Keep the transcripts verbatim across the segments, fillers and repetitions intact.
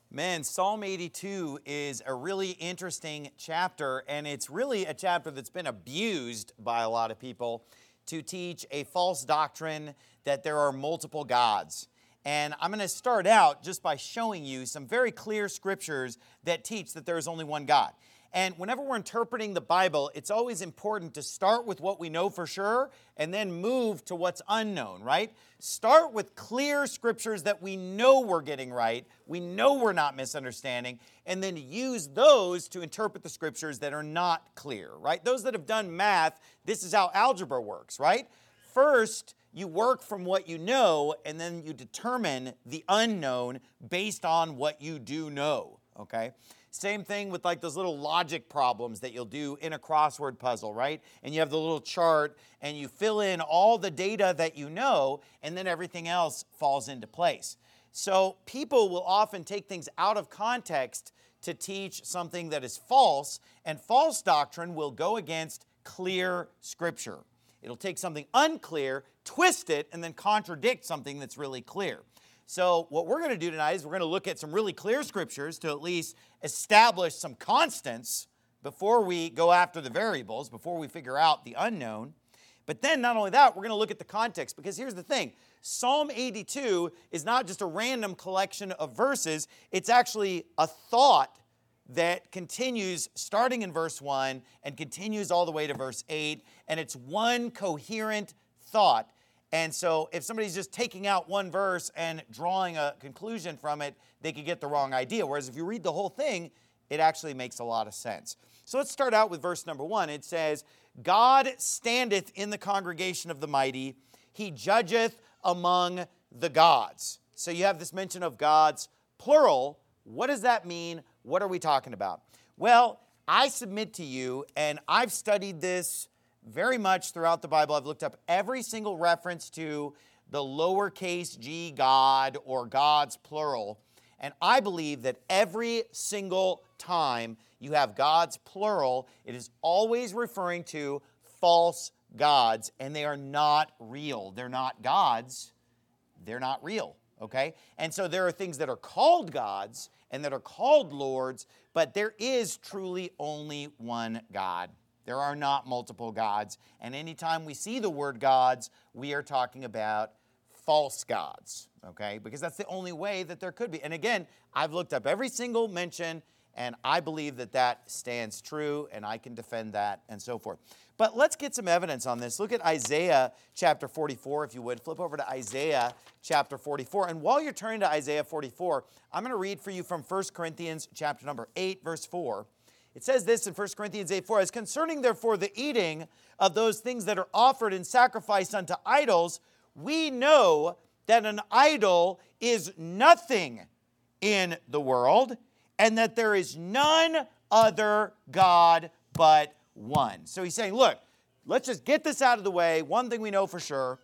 Man, Psalm eighty-two is a really interesting chapter, and it's really a chapter that's been abused by a lot of people to teach a false doctrine that there are multiple gods. And I'm going to start out just by showing you some very clear scriptures that teach that there is only one God. And whenever we're interpreting the Bible, it's always important to start with what we know for sure and then move to what's unknown, right? Start with clear scriptures that we know we're getting right, we know we're not misunderstanding, and then use those to interpret the scriptures that are not clear, right? Those that have done math, this is how algebra works, right? First, you work from what you know, and then you determine the unknown based on what you do know, okay? Same thing with like those little logic problems that you'll do in a crossword puzzle, right? And you have the little chart and you fill in all the data that you know, and then everything else falls into place. So people will often take things out of context to teach something that is false, and false doctrine will go against clear scripture. It'll take something unclear, twist it, and then contradict something that's really clear. So what we're going to do tonight is we're going to look at some really clear scriptures to at least establish some constants before we go after the variables, before we figure out the unknown. But then not only that, we're going to look at the context, because here's the thing. Psalm eighty-two is not just a random collection of verses. It's actually a thought that continues starting in verse one and continues all the way to verse eight. And it's one coherent thought. And so if somebody's just taking out one verse and drawing a conclusion from it, they could get the wrong idea. Whereas if you read the whole thing, it actually makes a lot of sense. So let's start out with verse number one. It says, God standeth in the congregation of the mighty. He judgeth among the gods. So you have this mention of gods, plural. What does that mean? What are we talking about? Well, I submit to you, and I've studied this very much throughout the Bible. I've looked up every single reference to the lowercase g God or gods plural. And I believe that every single time you have gods plural, it is always referring to false gods, and they are not real. They're not gods. They're not real, okay? And so there are things that are called gods and that are called lords, but there is truly only one God. There are not multiple gods. And anytime we see the word gods, we are talking about false gods, okay? Because that's the only way that there could be. And again, I've looked up every single mention, and I believe that that stands true, and I can defend that, and so forth. But let's get some evidence on this. Look at Isaiah chapter forty-four, if you would. Flip over to Isaiah chapter forty-four. And while you're turning to Isaiah forty-four, I'm going to read for you from First Corinthians chapter number eight, verse four. It says this in First Corinthians eight four, as concerning therefore the eating of those things that are offered in sacrifice unto idols, we know that an idol is nothing in the world, and that there is none other God but one. So he's saying, look, let's just get this out of the way. One thing we know for sure,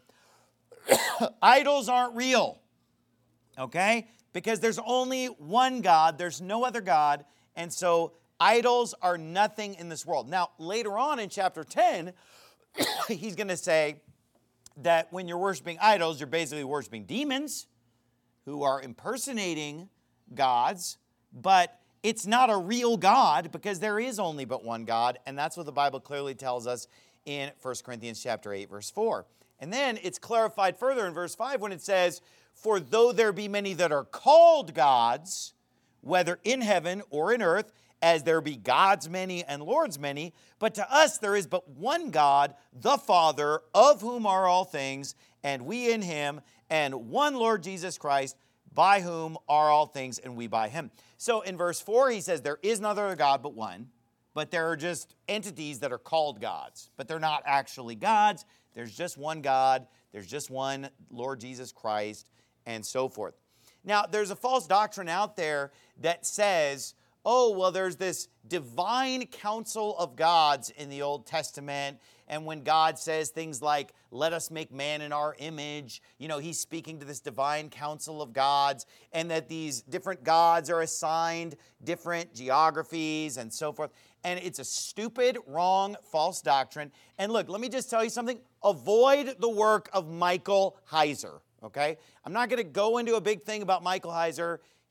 idols aren't real, okay? Because there's only one God, there's no other God, and so idols are nothing in this world. Now, later on in chapter ten, he's going to say that when you're worshiping idols, you're basically worshiping demons who are impersonating gods, but it's not a real God because there is only but one God, and that's what the Bible clearly tells us in First Corinthians chapter eight, verse four. And then it's clarified further in verse five when it says, for though there be many that are called gods, whether in heaven or in earth, as there be gods many and lords many, but to us there is but one God, the Father, of whom are all things, and we in him, and one Lord Jesus Christ, by whom are all things, and we by him. So in verse four, he says there is no other God but one, but there are just entities that are called gods, but they're not actually gods. There's just one God, there's just one Lord Jesus Christ, and so forth. Now, there's a false doctrine out there that says, oh, well, there's this divine council of gods in the Old Testament, and when God says things like, let us make man in our image, you know, he's speaking to this divine council of gods, and that these different gods are assigned different geographies and so forth. And it's a stupid, wrong, false doctrine. And look, let me just tell you something. Avoid the work of Michael Heiser, okay? I'm not going to go into a big thing about Michael Heiser.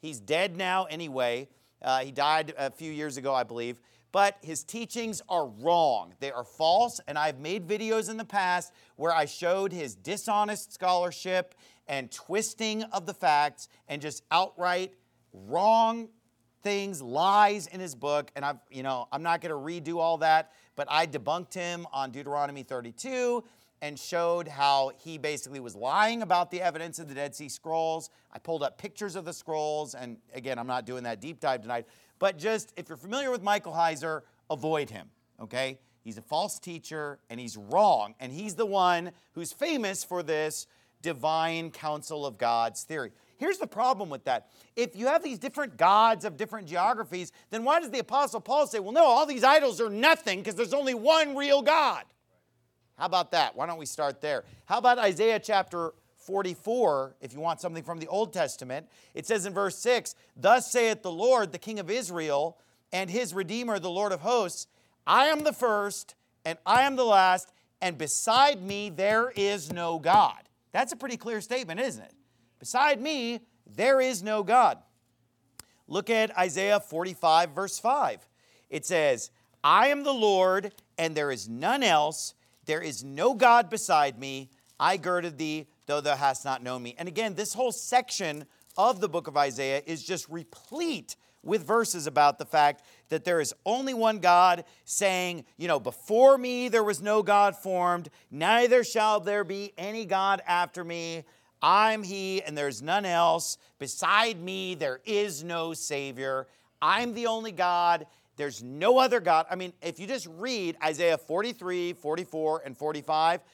He's dead now anyway. Uh, he died a few years ago, I believe. But his teachings are wrong. They are false, and I've made videos in the past where I showed his dishonest scholarship and twisting of the facts and just outright wrong things, lies in his book. And I've, you know, I'm not going to redo all that, but I debunked him on Deuteronomy thirty-two and showed how he basically was lying about the evidence of the Dead Sea Scrolls. I pulled up pictures of the scrolls, and again, I'm not doing that deep dive tonight. But just, if you're familiar with Michael Heiser, avoid him, okay? He's a false teacher, and he's wrong, and he's the one who's famous for this divine counsel of God's theory. Here's the problem with that. If you have these different gods of different geographies, then why does the Apostle Paul say, well, no, all these idols are nothing because there's only one real God? How about that? Why don't we start there? How about Isaiah chapter forty-four, if you want something from the Old Testament? It says in verse six, thus saith the Lord, the King of Israel, and his Redeemer, the Lord of hosts, I am the first, and I am the last, and beside me there is no God. That's a pretty clear statement, isn't it? Beside me, there is no God. Look at Isaiah forty-five, verse five. It says, I am the Lord, and there is none else. There is no God beside me. I girded thee, though thou hast not known me. And again, this whole section of the book of Isaiah is just replete with verses about the fact that there is only one God, saying, you know, before me there was no God formed, neither shall there be any God after me. I'm he, and there's none else. Beside me there is no Savior. I'm the only God. There's no other God. I mean, if you just read Isaiah forty-three, forty-four, and forty-five,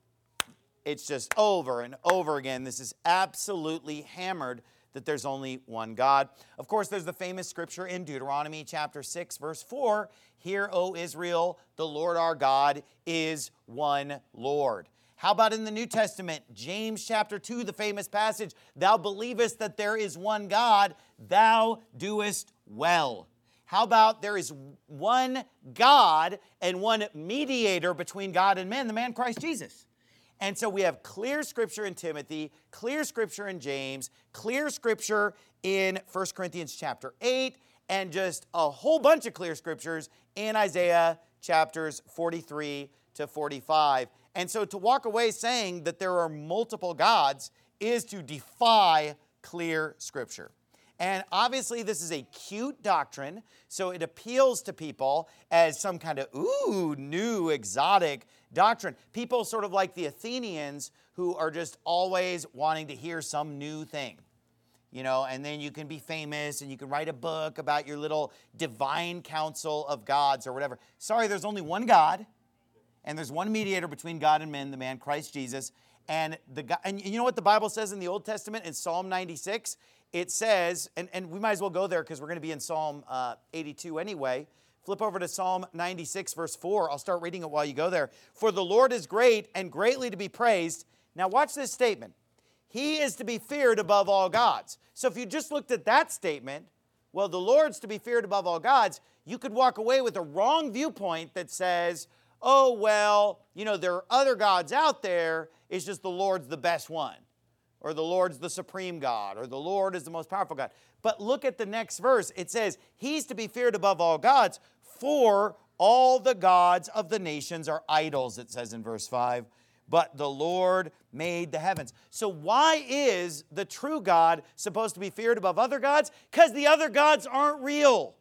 it's just over and over again. This is absolutely hammered that there's only one God. Of course, there's the famous scripture in Deuteronomy chapter six, verse four. Hear, O Israel, the Lord our God is one Lord. How about in the New Testament, James chapter two, the famous passage, thou believest that there is one God, thou doest well. How about there is one God and one mediator between God and men, the man Christ Jesus. And so we have clear scripture in Timothy, clear scripture in James, clear scripture in First Corinthians chapter eight, and just a whole bunch of clear scriptures in Isaiah chapters forty-three to forty-five. And so to walk away saying that there are multiple gods is to defy clear scripture. And obviously this is a cute doctrine, so it appeals to people as some kind of, ooh, new, exotic doctrine. People sort of like the Athenians who are just always wanting to hear some new thing. You know, and then you can be famous and you can write a book about your little divine council of gods or whatever. Sorry, there's only one God, and there's one mediator between God and men, the man Christ Jesus. And the and you know what the Bible says in the Old Testament in Psalm ninety-six? It says, and, and we might as well go there because we're going to be in Psalm uh, eighty-two anyway. Flip over to Psalm ninety-six, verse four. I'll start reading it while you go there. For the Lord is great and greatly to be praised. Now watch this statement. He is to be feared above all gods. So if you just looked at that statement, well, the Lord's to be feared above all gods, you could walk away with a wrong viewpoint that says, oh, well, you know, there are other gods out there. It's just the Lord's the best one. Or the Lord's the supreme God, or the Lord is the most powerful God. But look at the next verse. It says, he's to be feared above all gods, for all the gods of the nations are idols, it says in verse five. But the Lord made the heavens. So why is the true God supposed to be feared above other gods? Because the other gods aren't real.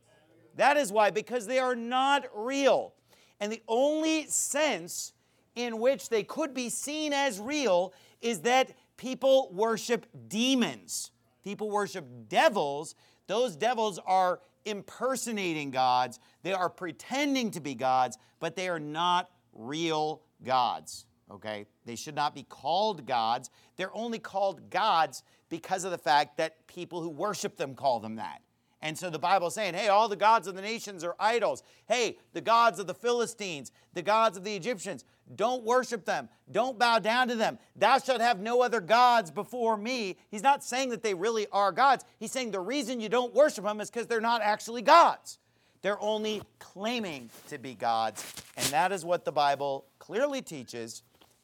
That is why, because they are not real. And the only sense in which they could be seen as real is that people worship demons. People worship devils. Those devils are impersonating gods. They are pretending to be gods, but they are not real gods. Okay? They should not be called gods. They're only called gods because of the fact that people who worship them call them that. And so the Bible is saying, hey, all the gods of the nations are idols. Hey, the gods of the Philistines, the gods of the Egyptians, don't worship them. Don't bow down to them. Thou shalt have no other gods before me. He's not saying that they really are gods. He's saying the reason you don't worship them is because they're not actually gods. They're only claiming to be gods. And that is what the Bible clearly teaches.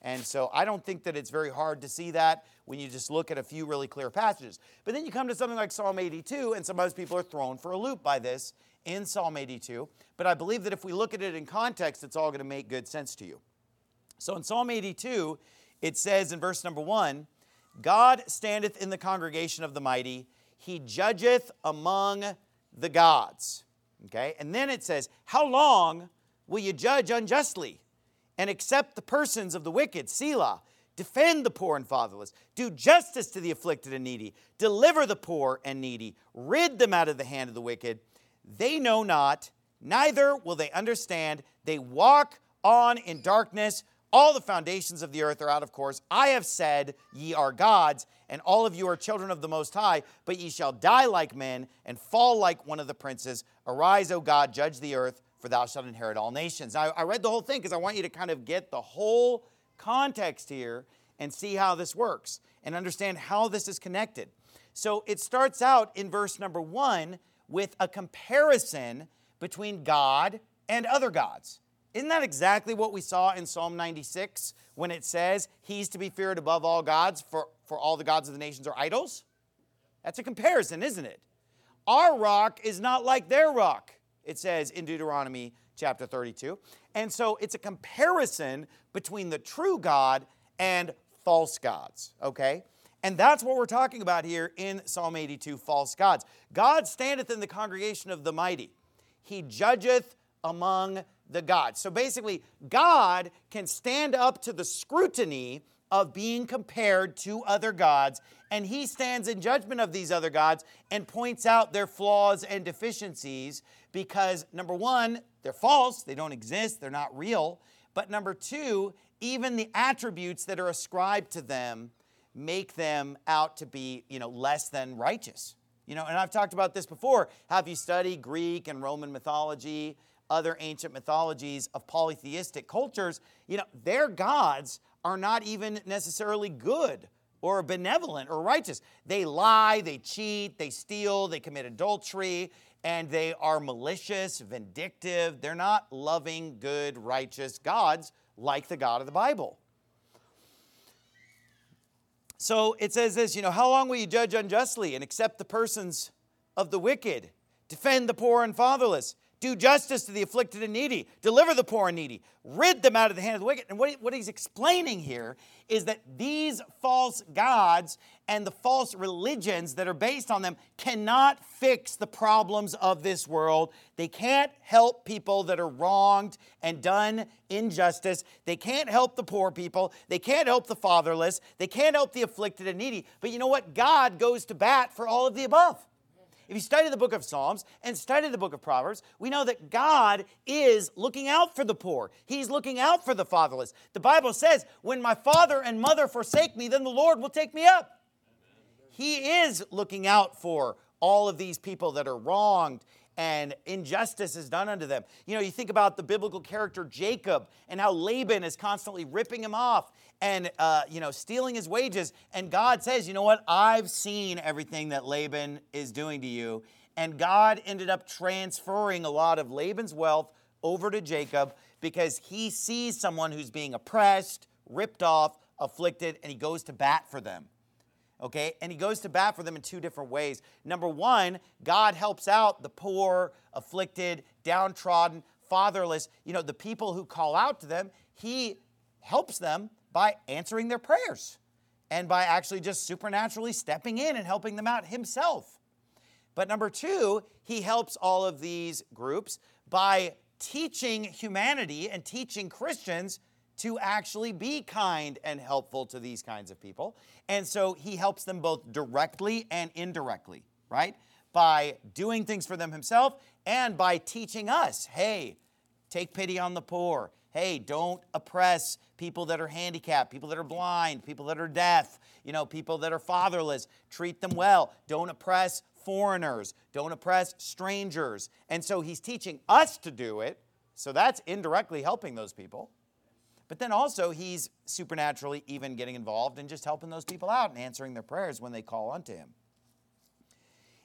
And so I don't think that it's very hard to see that when you just look at a few really clear passages. But then you come to something like Psalm eighty-two, and sometimes people are thrown for a loop by this in Psalm eighty-two. But I believe that if we look at it in context, it's all going to make good sense to you. So in Psalm eighty-two, it says in verse number one, God standeth in the congregation of the mighty, he judgeth among the gods. Okay? And then it says, how long will you judge unjustly and accept the persons of the wicked? Selah. Defend the poor and fatherless. Do justice to the afflicted and needy. Deliver the poor and needy. Rid them out of the hand of the wicked. They know not, neither will they understand. They walk on in darkness. All the foundations of the earth are out of course. I have said, ye are gods, and all of you are children of the Most High, but ye shall die like men and fall like one of the princes. Arise, O God, judge the earth, for thou shalt inherit all nations. Now, I read the whole thing because I want you to kind of get the whole context here and see how this works and understand how this is connected. So it starts out in verse number one with a comparison between God and other gods. Isn't that exactly what we saw in Psalm ninety-six when it says, he's to be feared above all gods, for, for all the gods of the nations are idols? That's a comparison, isn't it? Our rock is not like their rock, it says in Deuteronomy chapter thirty-two. And so it's a comparison between the true God and false gods, okay? And that's what we're talking about here in Psalm eighty-two, false gods. God standeth in the congregation of the mighty. He judgeth among the gods. So basically, God can stand up to the scrutiny of being compared to other gods, and he stands in judgment of these other gods and points out their flaws and deficiencies because, number one, they're false, they don't exist, they're not real, but number two, even the attributes that are ascribed to them make them out to be, you know, less than righteous. You know, and I've talked about this before. Have you studied Greek and Roman mythology, other ancient mythologies of polytheistic cultures? You know, their gods are not even necessarily good or benevolent or righteous. They lie, they cheat, they steal, they commit adultery, and they are malicious, vindictive. They're not loving, good, righteous gods like the God of the Bible. So it says this, you know, how long will you judge unjustly and accept the persons of the wicked? Defend the poor and fatherless. Do justice to the afflicted and needy. Deliver the poor and needy. Rid them out of the hand of the wicked. And what, he, what he's explaining here is that these false gods and the false religions that are based on them cannot fix the problems of this world. They can't help people that are wronged and done injustice. They can't help the poor people. They can't help the fatherless. They can't help the afflicted and needy. But you know what? God goes to bat for all of the above. If you study the book of Psalms and study the book of Proverbs, we know that God is looking out for the poor. He's looking out for the fatherless. The Bible says, when my father and mother forsake me, then the Lord will take me up. He is looking out for all of these people that are wronged and injustice is done unto them. You know, you think about the biblical character Jacob and how Laban is constantly ripping him off and, uh, you know, stealing his wages. And God says, you know what? I've seen everything that Laban is doing to you. And God ended up transferring a lot of Laban's wealth over to Jacob because he sees someone who's being oppressed, ripped off, afflicted, and he goes to bat for them. Okay, and he goes to bat for them in two different ways. Number one, God helps out the poor, afflicted, downtrodden, fatherless. You know, the people who call out to them, he helps them by answering their prayers and by actually just supernaturally stepping in and helping them out himself. But number two, he helps all of these groups by teaching humanity and teaching Christians to actually be kind and helpful to these kinds of people. And so he helps them both directly and indirectly, right? By doing things for them himself and by teaching us, hey, take pity on the poor. Hey, don't oppress people that are handicapped, people that are blind, people that are deaf, you know, people that are fatherless. Treat them well. Don't oppress foreigners. Don't oppress strangers. And so he's teaching us to do it. So that's indirectly helping those people. But then also he's supernaturally even getting involved in just helping those people out and answering their prayers when they call unto him.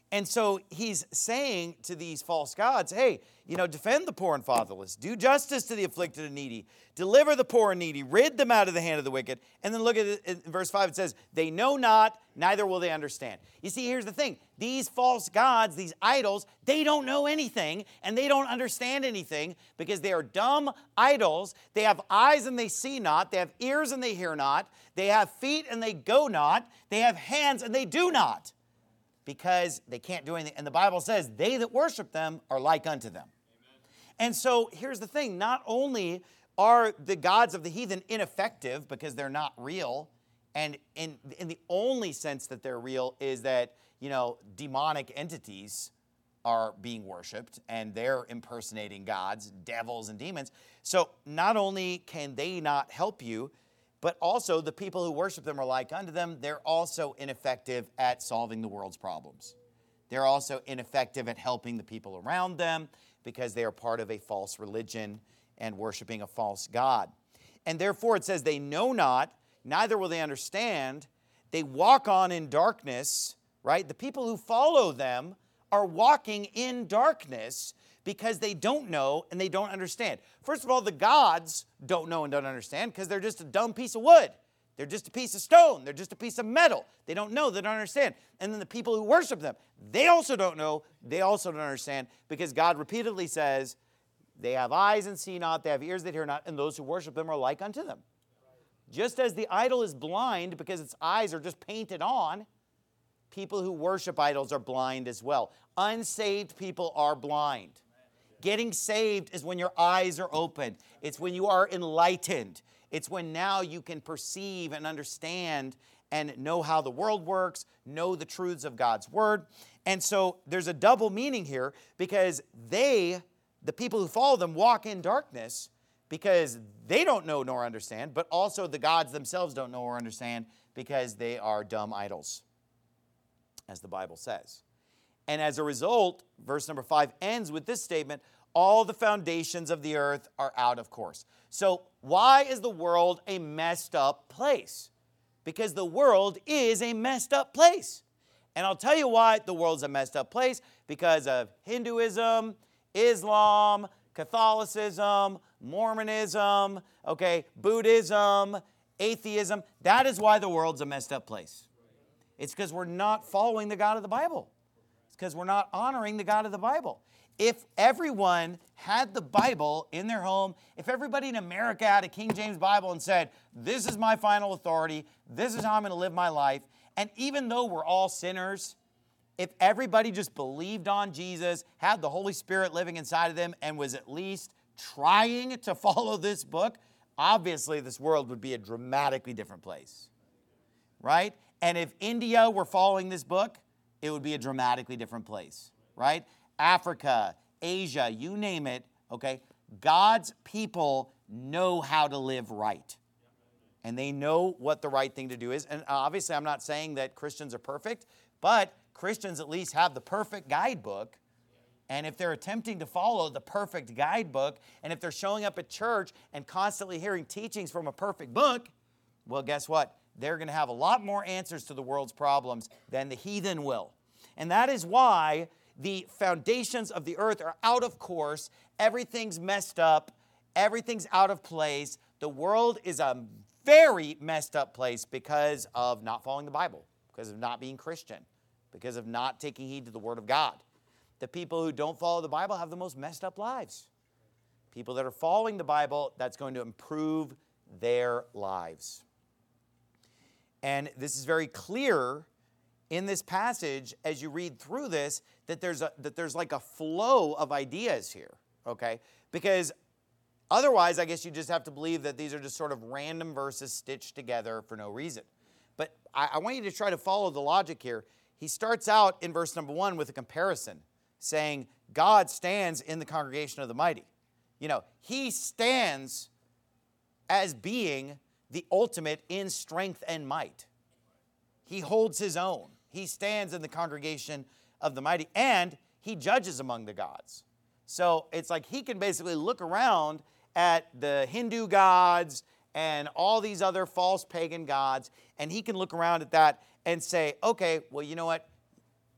And so he's saying to these false gods, hey, you know, defend the poor and fatherless, do justice to the afflicted and needy, deliver the poor and needy, rid them out of the hand of the wicked. And then look at it in verse five, it says, they know not, neither will they understand. You see, here's the thing. These false gods, these idols, they don't know anything and they don't understand anything because they are dumb idols. They have eyes and they see not. They have ears and they hear not. They have feet and they go not. They have hands and they do not. Because they can't do anything. And the Bible says, they that worship them are like unto them. Amen. And so here's the thing. Not only are the gods of the heathen ineffective because they're not real, and in, in the only sense that they're real is that, you know, demonic entities are being worshipped and they're impersonating gods, devils, and demons. So not only can they not help you, but also the people who worship them are like unto them. They're also ineffective at solving the world's problems. They're also ineffective at helping the people around them because they are part of a false religion and worshiping a false god. And therefore it says they know not, neither will they understand. They walk on in darkness, right? The people who follow them are walking in darkness because they don't know and they don't understand. First of all, the gods don't know and don't understand because they're just a dumb piece of wood. They're just a piece of stone. They're just a piece of metal. They don't know. They don't understand. And then the people who worship them, they also don't know. They also don't understand because God repeatedly says, they have eyes and see not, they have ears that hear not, and those who worship them are like unto them. Just as the idol is blind because its eyes are just painted on, people who worship idols are blind as well. Unsaved people are blind. Getting saved is when your eyes are opened. It's when you are enlightened. It's when now you can perceive and understand and know how the world works, know the truths of God's word. And so there's a double meaning here because they, the people who follow them, walk in darkness because they don't know nor understand, but also the gods themselves don't know or understand because they are dumb idols, as the Bible says. And as a result, verse number five ends with this statement, all the foundations of the earth are out of course. So why is the world a messed up place? Because the world is a messed up place. And I'll tell you why the world's a messed up place. Because of Hinduism, Islam, Catholicism, Mormonism, okay, Buddhism, atheism. That is why the world's a messed up place. It's because we're not following the God of the Bible. Because we're not honoring the God of the Bible. If everyone had the Bible in their home, if everybody in America had a King James Bible and said, this is my final authority, this is how I'm going to live my life, and even though we're all sinners, if everybody just believed on Jesus, had the Holy Spirit living inside of them, and was at least trying to follow this book, obviously this world would be a dramatically different place, right? And if India were following this book, it would be a dramatically different place, right? Africa, Asia, you name it, okay? God's people know how to live right. And they know what the right thing to do is. And obviously, I'm not saying that Christians are perfect, but Christians at least have the perfect guidebook. And if they're attempting to follow the perfect guidebook, and if they're showing up at church and constantly hearing teachings from a perfect book, well, guess what? They're going to have a lot more answers to the world's problems than the heathen will. And that is why the foundations of the earth are out of course. Everything's messed up. Everything's out of place. The world is a very messed up place because of not following the Bible, because of not being Christian, because of not taking heed to the Word of God. The people who don't follow the Bible have the most messed up lives. People that are following the Bible, that's going to improve their lives. And this is very clear in this passage as you read through this, that there's a, that there's like a flow of ideas here, okay? Because otherwise, I guess you just have to believe that these are just sort of random verses stitched together for no reason. But I, I want you to try to follow the logic here. He starts out in verse number one with a comparison, saying, God stands in the congregation of the mighty. You know, he stands as being the ultimate in strength and might. He holds his own. He stands in the congregation of the mighty, and he judges among the gods. So it's like he can basically look around at the Hindu gods and all these other false pagan gods, and he can look around at that and say, okay, well, you know what?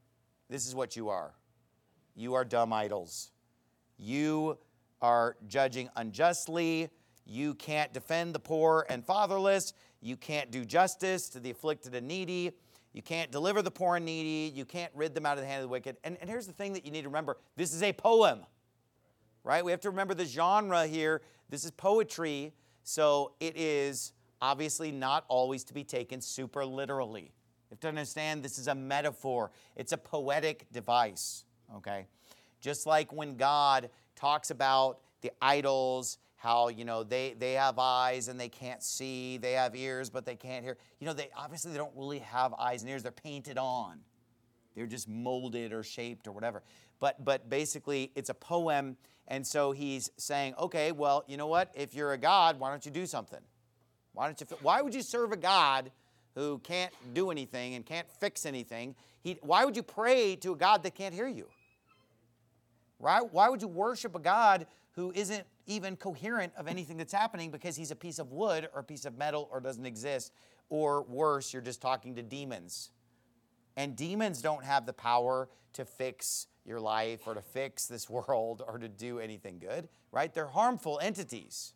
this is what you are. You are dumb idols. You are judging unjustly. You can't defend the poor and fatherless. You can't do justice to the afflicted and needy. You can't deliver the poor and needy. You can't rid them out of the hand of the wicked. And, and here's the thing that you need to remember. This is a poem, right? We have to remember the genre here. This is poetry, so it is obviously not always to be taken super literally. You have to understand this is a metaphor. It's a poetic device, okay? Just like when God talks about the idols, how, you know, they, they have eyes and they can't see. They have ears, but they can't hear. You know, they obviously they don't really have eyes and ears. They're painted on. They're just molded or shaped or whatever. But, but basically, it's a poem. And so he's saying, okay, well, you know what? If you're a God, why don't you do something? Why don't you? Why would you serve a God who can't do anything and can't fix anything? He, why would you pray to a God that can't hear you? Right? Why would you worship a God who isn't even coherent of anything that's happening because he's a piece of wood or a piece of metal or doesn't exist? Or worse, you're just talking to demons. And demons don't have the power to fix your life or to fix this world or to do anything good, right? They're harmful entities.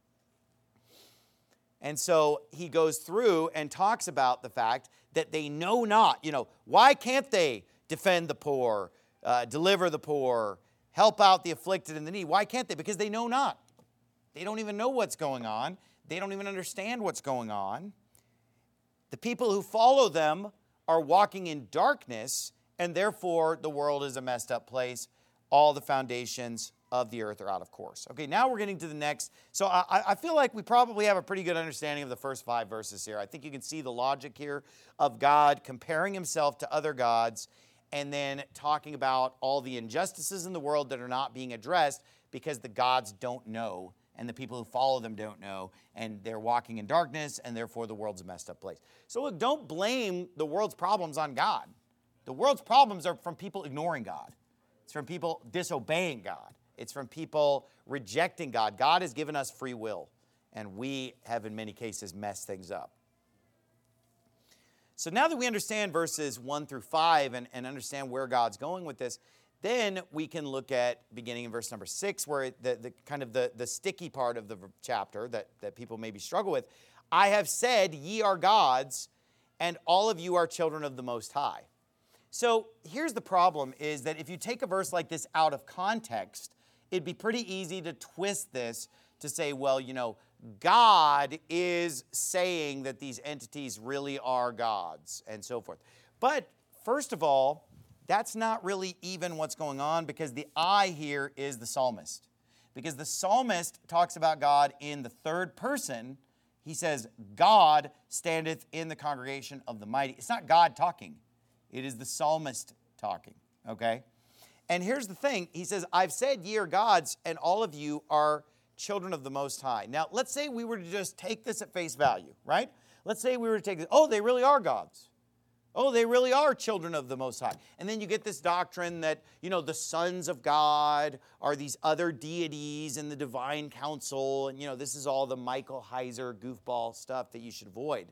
And so he goes through and talks about the fact that they know not, you know, why can't they defend the poor, uh, deliver the poor, help out the afflicted and the needy? Why can't they? Because they know not. They don't even know what's going on. They don't even understand what's going on. The people who follow them are walking in darkness, and therefore the world is a messed up place. All the foundations of the earth are out of course. Okay, now we're getting to the next. So I, I feel like we probably have a pretty good understanding of the first five verses here. I think you can see the logic here of God comparing himself to other gods and then talking about all the injustices in the world that are not being addressed because the gods don't know and the people who follow them don't know, and they're walking in darkness, and therefore the world's a messed up place. So look, don't blame the world's problems on God. The world's problems are from people ignoring God. It's from people disobeying God. It's from people rejecting God. God has given us free will, and we have in many cases messed things up. So now that we understand verses one through five and, and understand where God's going with this, then we can look at beginning in verse number six, where the, the kind of the, the sticky part of the chapter that, that people maybe struggle with. I have said, ye are gods, and all of you are children of the Most High. So here's the problem, is that if you take a verse like this out of context, it'd be pretty easy to twist this to say, well, you know, God is saying that these entities really are gods and so forth. But first of all, that's not really even what's going on, because the I here is the psalmist. Because the psalmist talks about God in the third person. He says, God standeth in the congregation of the mighty. It's not God talking. It is the psalmist talking, okay? And here's the thing. He says, I've said ye are gods, and all of you are children of the Most High. Now, let's say we were to just take this at face value, right? Let's say we were to take this, oh, they really are gods. Oh, they really are children of the Most High. And then you get this doctrine that, you know, the sons of God are these other deities in the divine council. And, you know, this is all the Michael Heiser goofball stuff that you should avoid.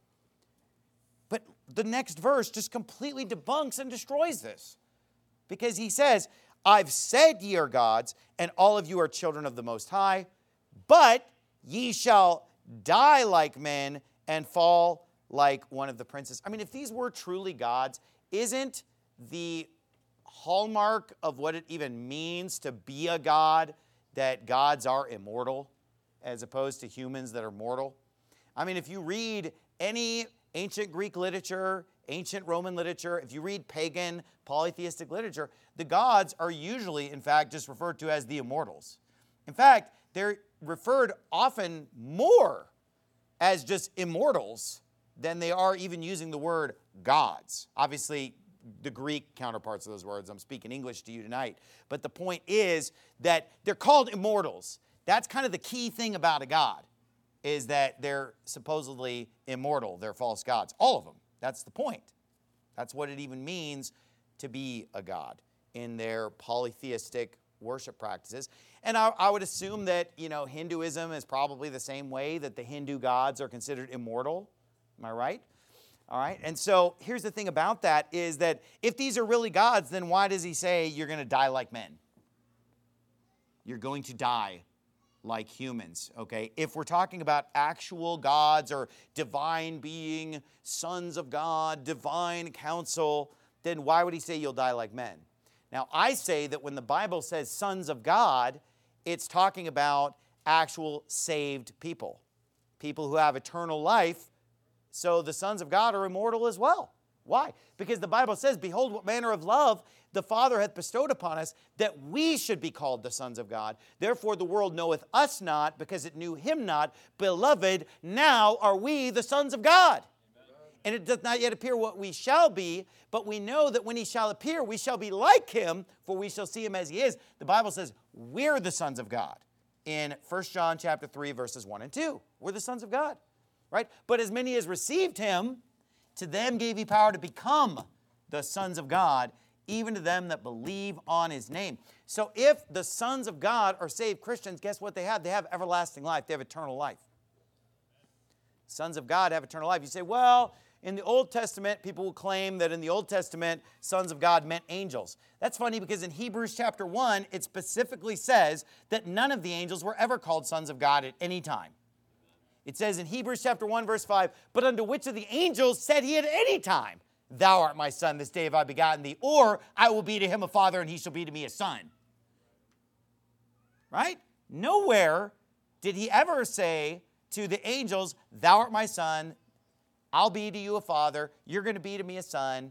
But the next verse just completely debunks and destroys this. Because he says, I've said ye are gods, and all of you are children of the Most High, but ye shall die like men and fall like one of the princes. I mean, if these were truly gods, isn't the hallmark of what it even means to be a god that gods are immortal as opposed to humans that are mortal? I mean, if you read any ancient Greek literature, ancient Roman literature, if you read pagan polytheistic literature, the gods are usually, in fact, just referred to as the immortals. In fact, they're referred often more as just immortals than they are even using the word gods. Obviously, the Greek counterparts of those words. I'm speaking English to you tonight. But the point is that they're called immortals. That's kind of the key thing about a god, is that they're supposedly immortal. They're false gods. All of them. That's the point. That's what it even means to be a god in their polytheistic worship practices. And I, I would assume that, you know, Hinduism is probably the same way, that the Hindu gods are considered immortal. Am I right? All right, and so here's the thing about that is that if these are really gods, then why does he say you're going to die like men? You're going to die like humans, okay? If we're talking about actual gods or divine being, sons of God, divine counsel, then why would he say you'll die like men? Now, I say that when the Bible says sons of God, it's talking about actual saved people, people who have eternal life. So the sons of God are immortal as well. Why? Because the Bible says, behold, what manner of love the Father hath bestowed upon us, that we should be called the sons of God. Therefore the world knoweth us not, because it knew him not. Beloved, now are we the sons of God. Amen. And it doth not yet appear what we shall be, but we know that when he shall appear, we shall be like him, for we shall see him as he is. The Bible says we're the sons of God in First John chapter three, verses one and two. We're the sons of God, right? But as many as received him, to them gave he power to become the sons of God, even to them that believe on his name. So if the sons of God are saved Christians, guess what they have? They have everlasting life. They have eternal life. Sons of God have eternal life. You say, well, in the Old Testament, people will claim that in the Old Testament, sons of God meant angels. That's funny because in Hebrews chapter one, it specifically says that none of the angels were ever called sons of God at any time. It says in Hebrews chapter one, verse five, but unto which of the angels said he at any time, thou art my son, this day have I begotten thee, or I will be to him a father, and he shall be to me a son. Right? Nowhere did he ever say to the angels, thou art my son, I'll be to you a father, you're going to be to me a son.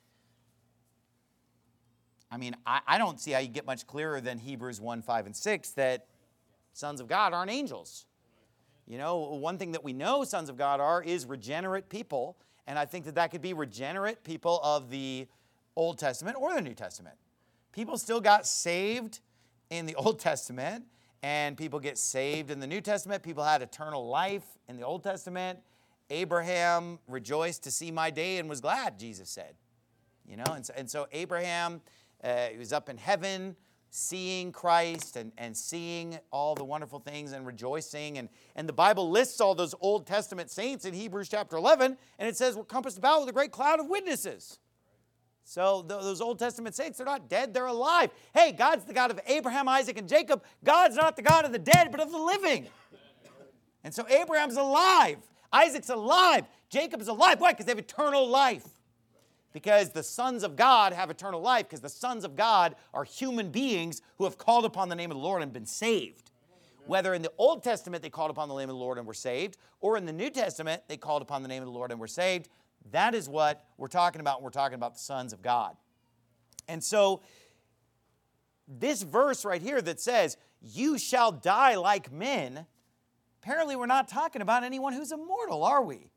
I mean, I, I don't see how you get much clearer than Hebrews one, five, and six that sons of God aren't angels. You know, one thing that we know sons of God are is regenerate people. And I think that that could be regenerate people of the Old Testament or the New Testament. People still got saved in the Old Testament, and people get saved in the New Testament. People had eternal life in the Old Testament. Abraham rejoiced to see my day and was glad, Jesus said. You know, and so, and so Abraham, uh, he was up in heaven, seeing Christ and, and seeing all the wonderful things and rejoicing. And, and the Bible lists all those Old Testament saints in Hebrews chapter eleven, and it says, we're compassed about with a great cloud of witnesses. So th- those Old Testament saints, they're not dead, they're alive. Hey, God's the God of Abraham, Isaac, and Jacob. God's not the God of the dead, but of the living. And so Abraham's alive. Isaac's alive. Jacob's alive. Why? Because they have eternal life. Because the sons of God have eternal life, because the sons of God are human beings who have called upon the name of the Lord and been saved. Whether in the Old Testament they called upon the name of the Lord and were saved, or in the New Testament they called upon the name of the Lord and were saved, that is what we're talking about when we're talking about the sons of God. And so this verse right here that says, you shall die like men, apparently we're not talking about anyone who's immortal, are we?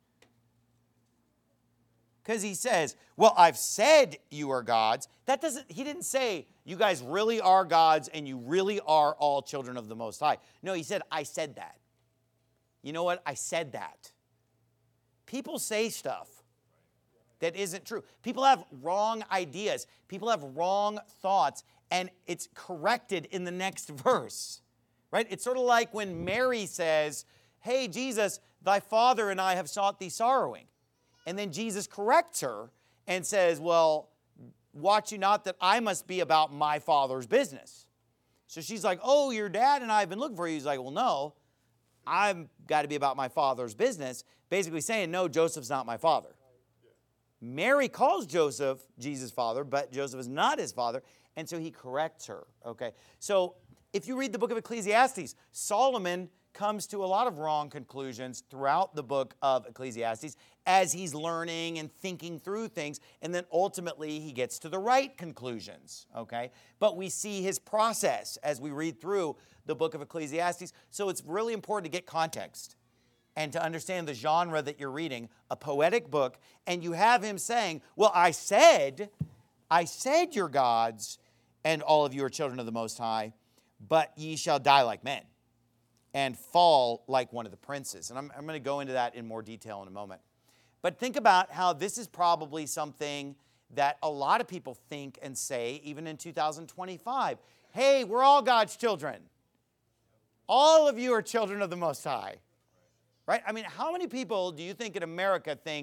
Because he says, well, I've said you are gods. That doesn't, he didn't say you guys really are gods and you really are all children of the Most High. No, he said, I said that. You know what? I said that. People say stuff that isn't true. People have wrong ideas. People have wrong thoughts, and it's corrected in the next verse, right? It's sort of like when Mary says, hey, Jesus, thy father and I have sought thee sorrowing. And then Jesus corrects her and says, well, watch you not that I must be about my father's business. So she's like, oh, your dad and I have been looking for you. He's like, well, no, I've got to be about my father's business. Basically saying, no, Joseph's not my father. Mary calls Joseph Jesus' father, but Joseph is not his father. And so he corrects her, okay? So if you read the book of Ecclesiastes, Solomon comes to a lot of wrong conclusions throughout the book of Ecclesiastes as he's learning and thinking through things, and then ultimately he gets to the right conclusions, okay? But we see his process as we read through the book of Ecclesiastes, so it's really important to get context and to understand the genre that you're reading, a poetic book, and you have him saying, well, I said, I said you're gods, and all of you are children of the Most High, but ye shall die like men and fall like one of the princes. And I'm, I'm going to go into that in more detail in a moment. But think about how this is probably something that a lot of people think and say, even in two thousand twenty-five. Hey, we're all God's children. All of you are children of the Most High. Right? I mean, how many people do you think in America think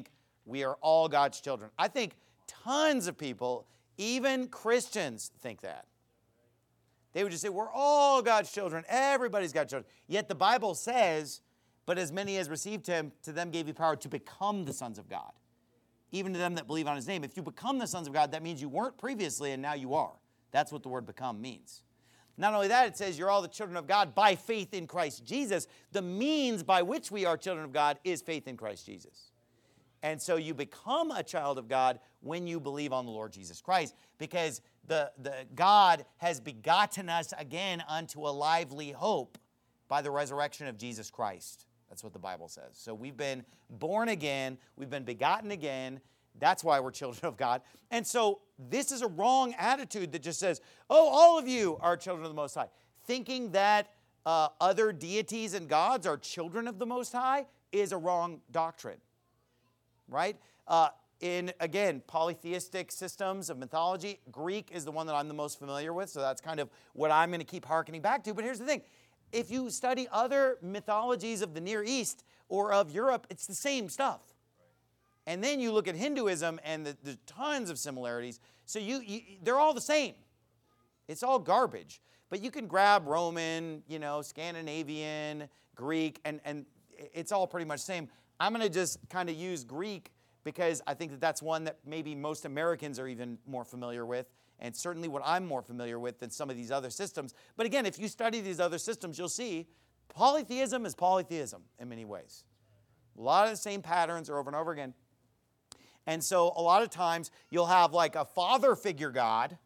We are all God's children. I think tons of people, even Christians, think that. They would just say, we're all God's children. Everybody's God's children. Yet the Bible says, but as many as received him, to them gave he power to become the sons of God. Even to them that believe on his name. If you become the sons of God, that means you weren't previously and now you are. That's what the word become means. Not only that, it says you're all the children of God by faith in Christ Jesus. The means by which we are children of God is faith in Christ Jesus. And so you become a child of God when you believe on the Lord Jesus Christ, because the, the God has begotten us again unto a lively hope by the resurrection of Jesus Christ. That's what the Bible says. So we've been born again. We've been begotten again. That's why we're children of God. And so this is a wrong attitude that just says, oh, all of you are children of the Most High. Thinking that uh, other deities and gods are children of the Most High is a wrong doctrine. Right? Uh, in, again, polytheistic systems of mythology, Greek is the one that I'm the most familiar with, so that's kind of what I'm going to keep hearkening back to. But here's the thing. If you study other mythologies of the Near East or of Europe, it's the same stuff. And then you look at Hinduism, and the, there's tons of similarities. So you, you, they're all the same. It's all garbage. But you can grab Roman, you know, Scandinavian, Greek, and, and it's all pretty much the same. I'm going to just kind of use Greek because I think that that's one that maybe most Americans are even more familiar with, and certainly what I'm more familiar with than some of these other systems. But again, if you study these other systems, you'll see polytheism is polytheism in many ways. A lot of the same patterns are over and over again. And so a lot of times you'll have like a father figure god,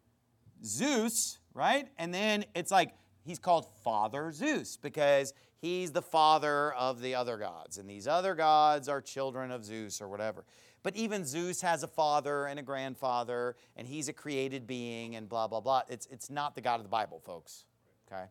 Zeus, right? And then it's like he's called Father Zeus because he's the father of the other gods. And these other gods are children of Zeus or whatever. But even Zeus has a father and a grandfather, and he's a created being and blah, blah, blah. It's, it's not the God of the Bible, folks. Okay?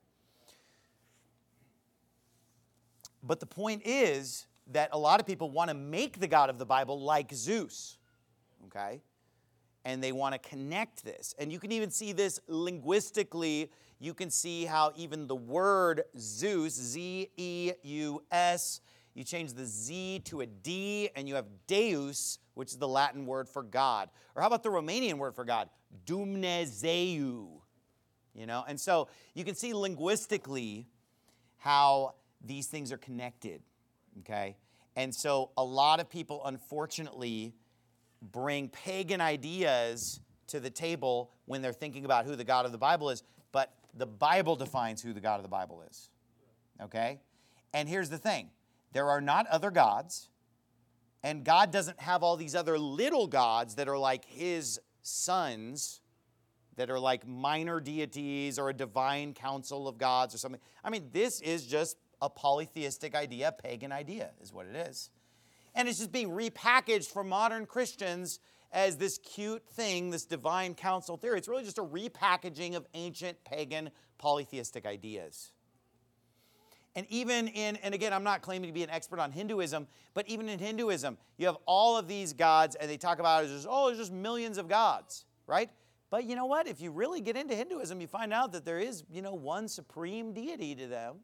But the point is that a lot of people want to make the God of the Bible like Zeus. Okay? And they want to connect this. And you can even see this linguistically. You can see how even the word Zeus, Z E U S, you change the Z to a D, and you have Deus, which is the Latin word for God. Or how about the Romanian word for God? Dumnezeu. You know? And so you can see linguistically how these things are connected. Okay? And so a lot of people, unfortunately, bring pagan ideas to the table when they're thinking about who the God of the Bible is, but the Bible defines who the God of the Bible is. Okay? And here's the thing. There are not other gods, and God doesn't have all these other little gods that are like his sons, that are like minor deities or a divine council of gods or something. I mean, this is just a polytheistic idea, a pagan idea is what it is. And it's just being repackaged for modern Christians as this cute thing, this divine council theory. It's really just a repackaging of ancient pagan polytheistic ideas. And even in, and again, I'm not claiming to be an expert on Hinduism, but even in Hinduism, you have all of these gods, and they talk about it as just, oh, there's just millions of gods, right? But you know what? If you really get into Hinduism, you find out that there is, you know, one supreme deity to them.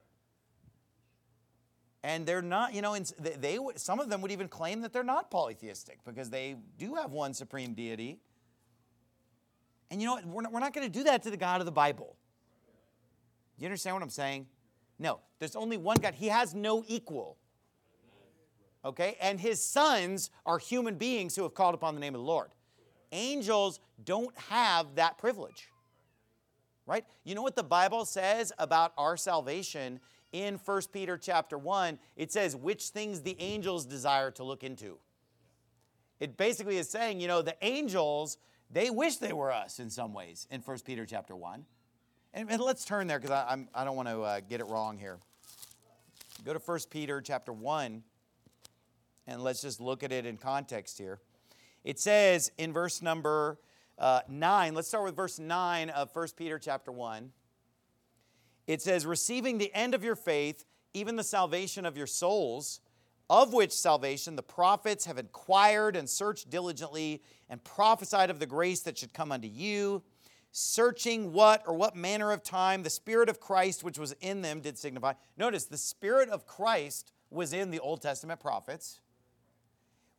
And they're not, you know, they, they some of them would even claim that they're not polytheistic because they do have one supreme deity. And you know what? We're not, we're not going to do that to the God of the Bible. You understand what I'm saying? No, there's only one God. He has no equal. Okay? And his sons are human beings who have called upon the name of the Lord. Angels don't have that privilege. Right? You know what the Bible says about our salvation? In First Peter chapter one, it says, which things the angels desire to look into. It basically is saying, you know, the angels, they wish they were us in some ways in First Peter chapter one. And, and let's turn there because I, I don't want to uh, get it wrong here. Go to First Peter chapter one, and let's just look at it in context here. It says in verse number uh, nine, let's start with verse nine of First Peter chapter one. It says, receiving the end of your faith, even the salvation of your souls, of which salvation the prophets have inquired and searched diligently and prophesied of the grace that should come unto you, searching what or what manner of time the Spirit of Christ which was in them did signify. Notice, the Spirit of Christ was in the Old Testament prophets,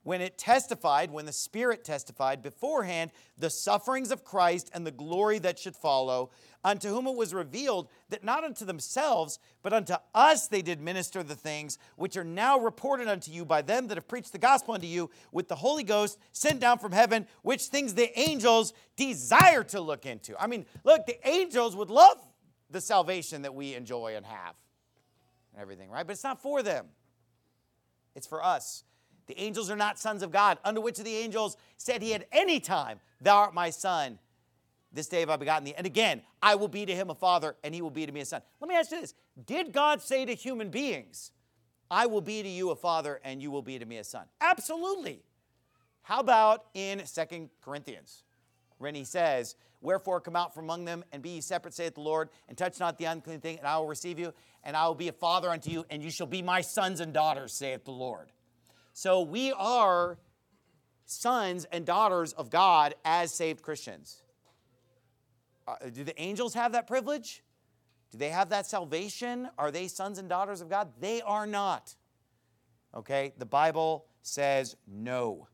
when it testified, when the Spirit testified beforehand, the sufferings of Christ and the glory that should follow, unto whom it was revealed that not unto themselves, but unto us they did minister the things which are now reported unto you by them that have preached the gospel unto you with the Holy Ghost sent down from heaven, which things the angels desire to look into. I mean, look, the angels would love the salvation that we enjoy and have and everything, right? But it's not for them. It's for us. The angels are not sons of God, unto which of the angels said he at any time, thou art my son. This day have I begotten thee. And again, I will be to him a father, and he will be to me a son. Let me ask you this. Did God say to human beings, I will be to you a father, and you will be to me a son? Absolutely. How about in Second Corinthians, when he says, wherefore come out from among them, and be ye separate, saith the Lord, and touch not the unclean thing, and I will receive you, and I will be a father unto you, and you shall be my sons and daughters, saith the Lord. So we are sons and daughters of God as saved Christians. Uh, do the angels have that privilege? Do they have that salvation? Are they sons and daughters of God? They are not. Okay? The Bible says no.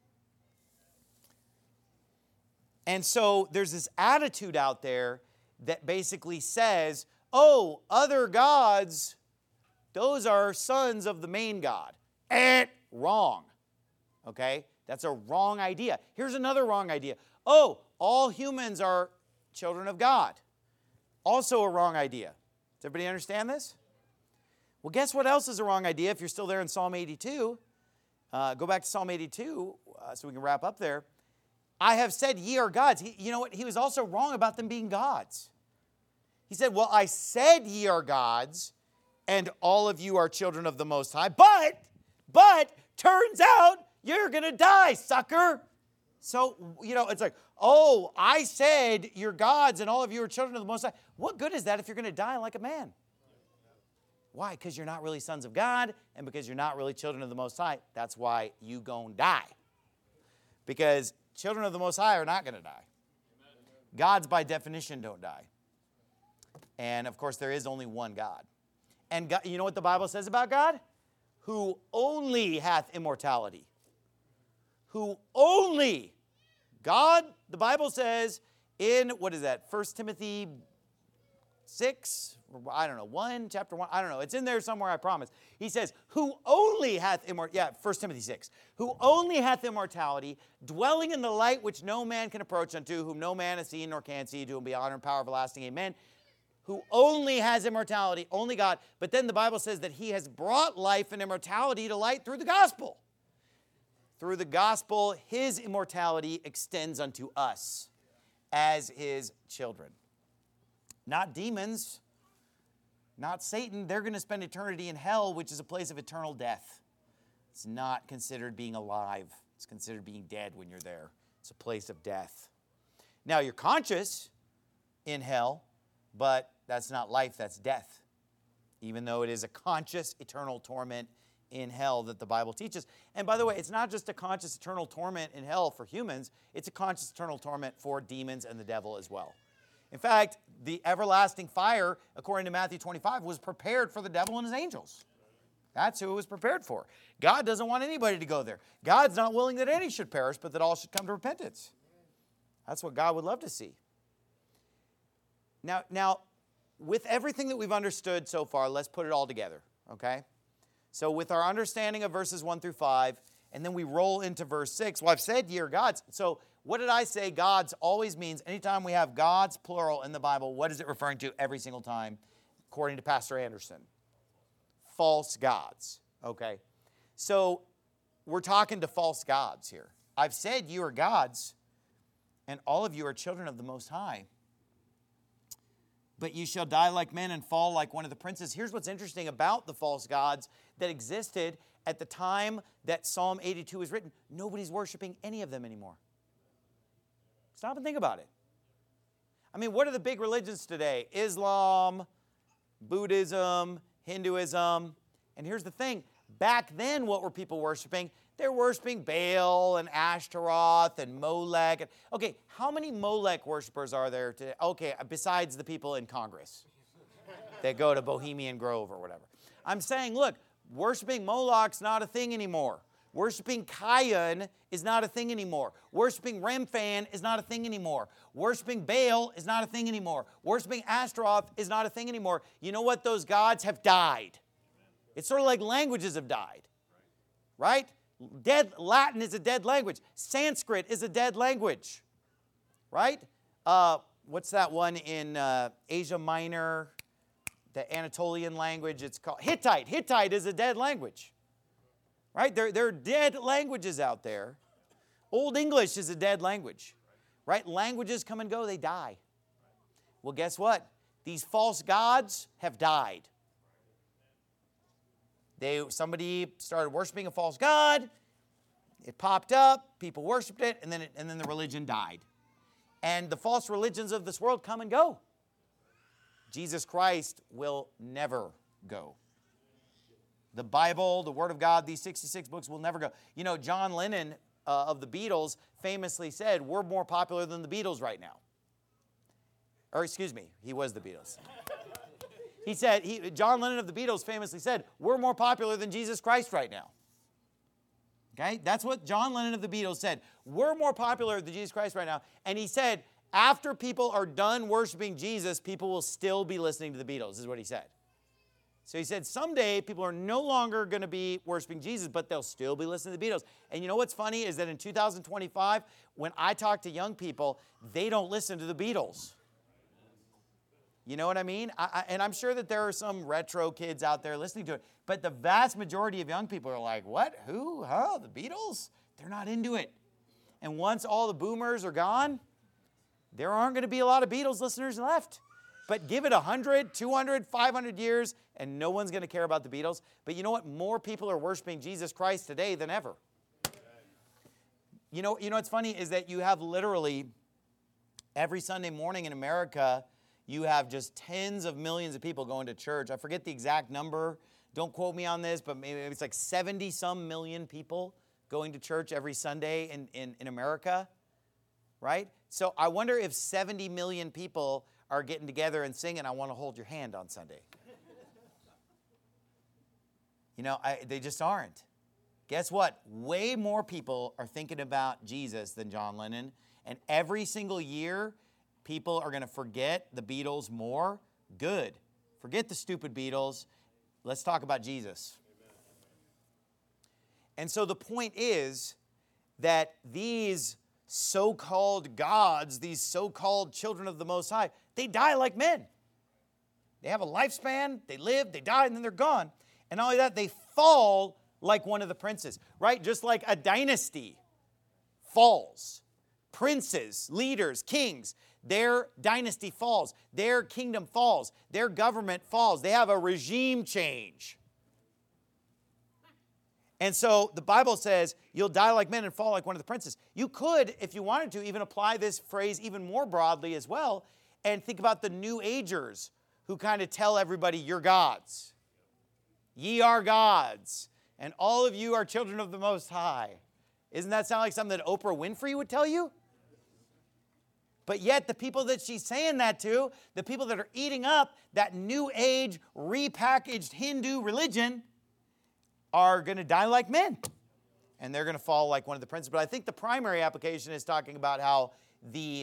And so there's this attitude out there that basically says, oh, other gods, those are sons of the main God. Eh, wrong. Okay? That's a wrong idea. Here's another wrong idea. Oh, all humans are children of God. Also a wrong idea. Does everybody understand this? Well, guess what else is a wrong idea if you're still there in Psalm eighty-two? Uh, go back to Psalm eighty-two uh, so we can wrap up there. I have said ye are gods. He, you know what? He was also wrong about them being gods. He said, well, I said ye are gods, and all of you are children of the Most High, but, but, turns out you're going to die, sucker. So, you know, it's like, oh, I said you're gods and all of you are children of the Most High. What good is that if you're going to die like a man? Why? Because you're not really sons of God and because you're not really children of the Most High. That's why you gon' die. Because children of the Most High are not going to die. Gods, by definition, don't die. And, of course, there is only one God. And God, you know what the Bible says about God? Who only hath immortality. Who only, God, the Bible says in, what is that, First Timothy six, I don't know, one, chapter one, I don't know. It's in there somewhere, I promise. He says, who only hath immortality, yeah, First Timothy six, who only hath immortality, dwelling in the light which no man can approach unto, whom no man has seen nor can see, to whom be honor and power everlasting, amen. Who only has immortality, only God. But then the Bible says that he has brought life and immortality to light through the gospel. Through the gospel, his immortality extends unto us as his children. Not demons, not Satan. They're going to spend eternity in hell, which is a place of eternal death. It's not considered being alive. It's considered being dead when you're there. It's a place of death. Now, you're conscious in hell, but that's not life, that's death. Even though it is a conscious eternal torment in hell that the Bible teaches. And by the way, it's not just a conscious eternal torment in hell for humans, it's a conscious eternal torment for demons and the devil as well. In fact, the everlasting fire, according to Matthew twenty-five, was prepared for the devil and his angels. That's who it was prepared for. God doesn't want anybody to go there. God's not willing that any should perish, but that all should come to repentance. That's what God would love to see. Now, now, with everything that we've understood so far, let's put it all together, okay? So with our understanding of verses one through five, and then we roll into verse six. Well, I've said ye are gods. So what did I say gods always means? Anytime we have gods, plural, in the Bible, what is it referring to every single time, according to Pastor Anderson? False gods, okay? So we're talking to false gods here. I've said you are gods, and all of you are children of the Most High. But you shall die like men and fall like one of the princes. Here's what's interesting about the false gods that existed at the time that Psalm eighty-two was written. Nobody's worshiping any of them anymore. Stop and think about it. I mean, what are the big religions today? Islam, Buddhism, Hinduism. And here's the thing. Back then, what were people worshiping? They're worshiping Baal and Ashtaroth and Molech. Okay, how many Molech worshipers are there today? Okay, besides the people in Congress that go to Bohemian Grove or whatever. I'm saying, look, worshiping Moloch's not a thing anymore. Worshiping Kion is not a thing anymore. Worshiping Remphan is not a thing anymore. Worshiping Baal is not a thing anymore. Worshiping Ashtaroth is not a thing anymore. You know what? Those gods have died. It's sort of like languages have died, right? Dead Latin is a dead language. Sanskrit is a dead language, right? Uh, what's that one in uh, Asia Minor, the Anatolian language? It's called Hittite. Hittite is a dead language. Right? There, there are dead languages out there. Old English is a dead language. Right? Languages come and go, they die. Well, guess what? These false gods have died. They, somebody started worshiping a false god. It popped up. People worshiped it. And then, it, and then the religion died. And the false religions of this world come and go. Jesus Christ will never go. The Bible, the Word of God, these sixty-six books will never go. You know, John Lennon uh, of the Beatles famously said, we're more popular than the Beatles right now. Or excuse me, he was the Beatles. He said, he, John Lennon of the Beatles famously said, we're more popular than Jesus Christ right now. Okay? That's what John Lennon of the Beatles said. We're more popular than Jesus Christ right now. And he said, after people are done worshiping Jesus, people will still be listening to the Beatles, is what he said. So he said, someday people are no longer going to be worshiping Jesus, but they'll still be listening to the Beatles. And you know what's funny is that in two thousand twenty-five, when I talk to young people, they don't listen to the Beatles. You know what I mean? I, I, and I'm sure that there are some retro kids out there listening to it, but the vast majority of young people are like, what? Who? Huh? The Beatles? They're not into it. And once all the boomers are gone, there aren't going to be a lot of Beatles listeners left. But give it one hundred, two hundred, five hundred years, and no one's going to care about the Beatles. But you know what? More people are worshiping Jesus Christ today than ever. You know, you know what's funny is that you have literally every Sunday morning in America, you have just tens of millions of people going to church. I forget the exact number. Don't quote me on this, but maybe it's like seventy-some million people going to church every Sunday in, in, in America, right? So I wonder if seventy million people are getting together and singing, I want to hold your hand on Sunday. You know, I, they just aren't. Guess what? Way more people are thinking about Jesus than John Lennon. And every single year, people are going to forget the Beatles more. Good. Forget the stupid Beatles. Let's talk about Jesus. Amen. And so the point is that these so-called gods, these so-called children of the Most High, they die like men. They have a lifespan, they live, they die, and then they're gone. And not only that, they fall like one of the princes, right? Just like a dynasty falls. Princes, leaders, kings, their dynasty falls. Their kingdom falls. Their government falls. They have a regime change. And so the Bible says, you'll die like men and fall like one of the princes. You could, if you wanted to, even apply this phrase even more broadly as well, and think about the New Agers who kind of tell everybody, you're gods. Ye are gods, and all of you are children of the Most High. Isn't that sound like something that Oprah Winfrey would tell you? But yet the people that she's saying that to, the people that are eating up that New Age, repackaged Hindu religion, are going to die like men. And they're going to fall like one of the princes. But I think the primary application is talking about how the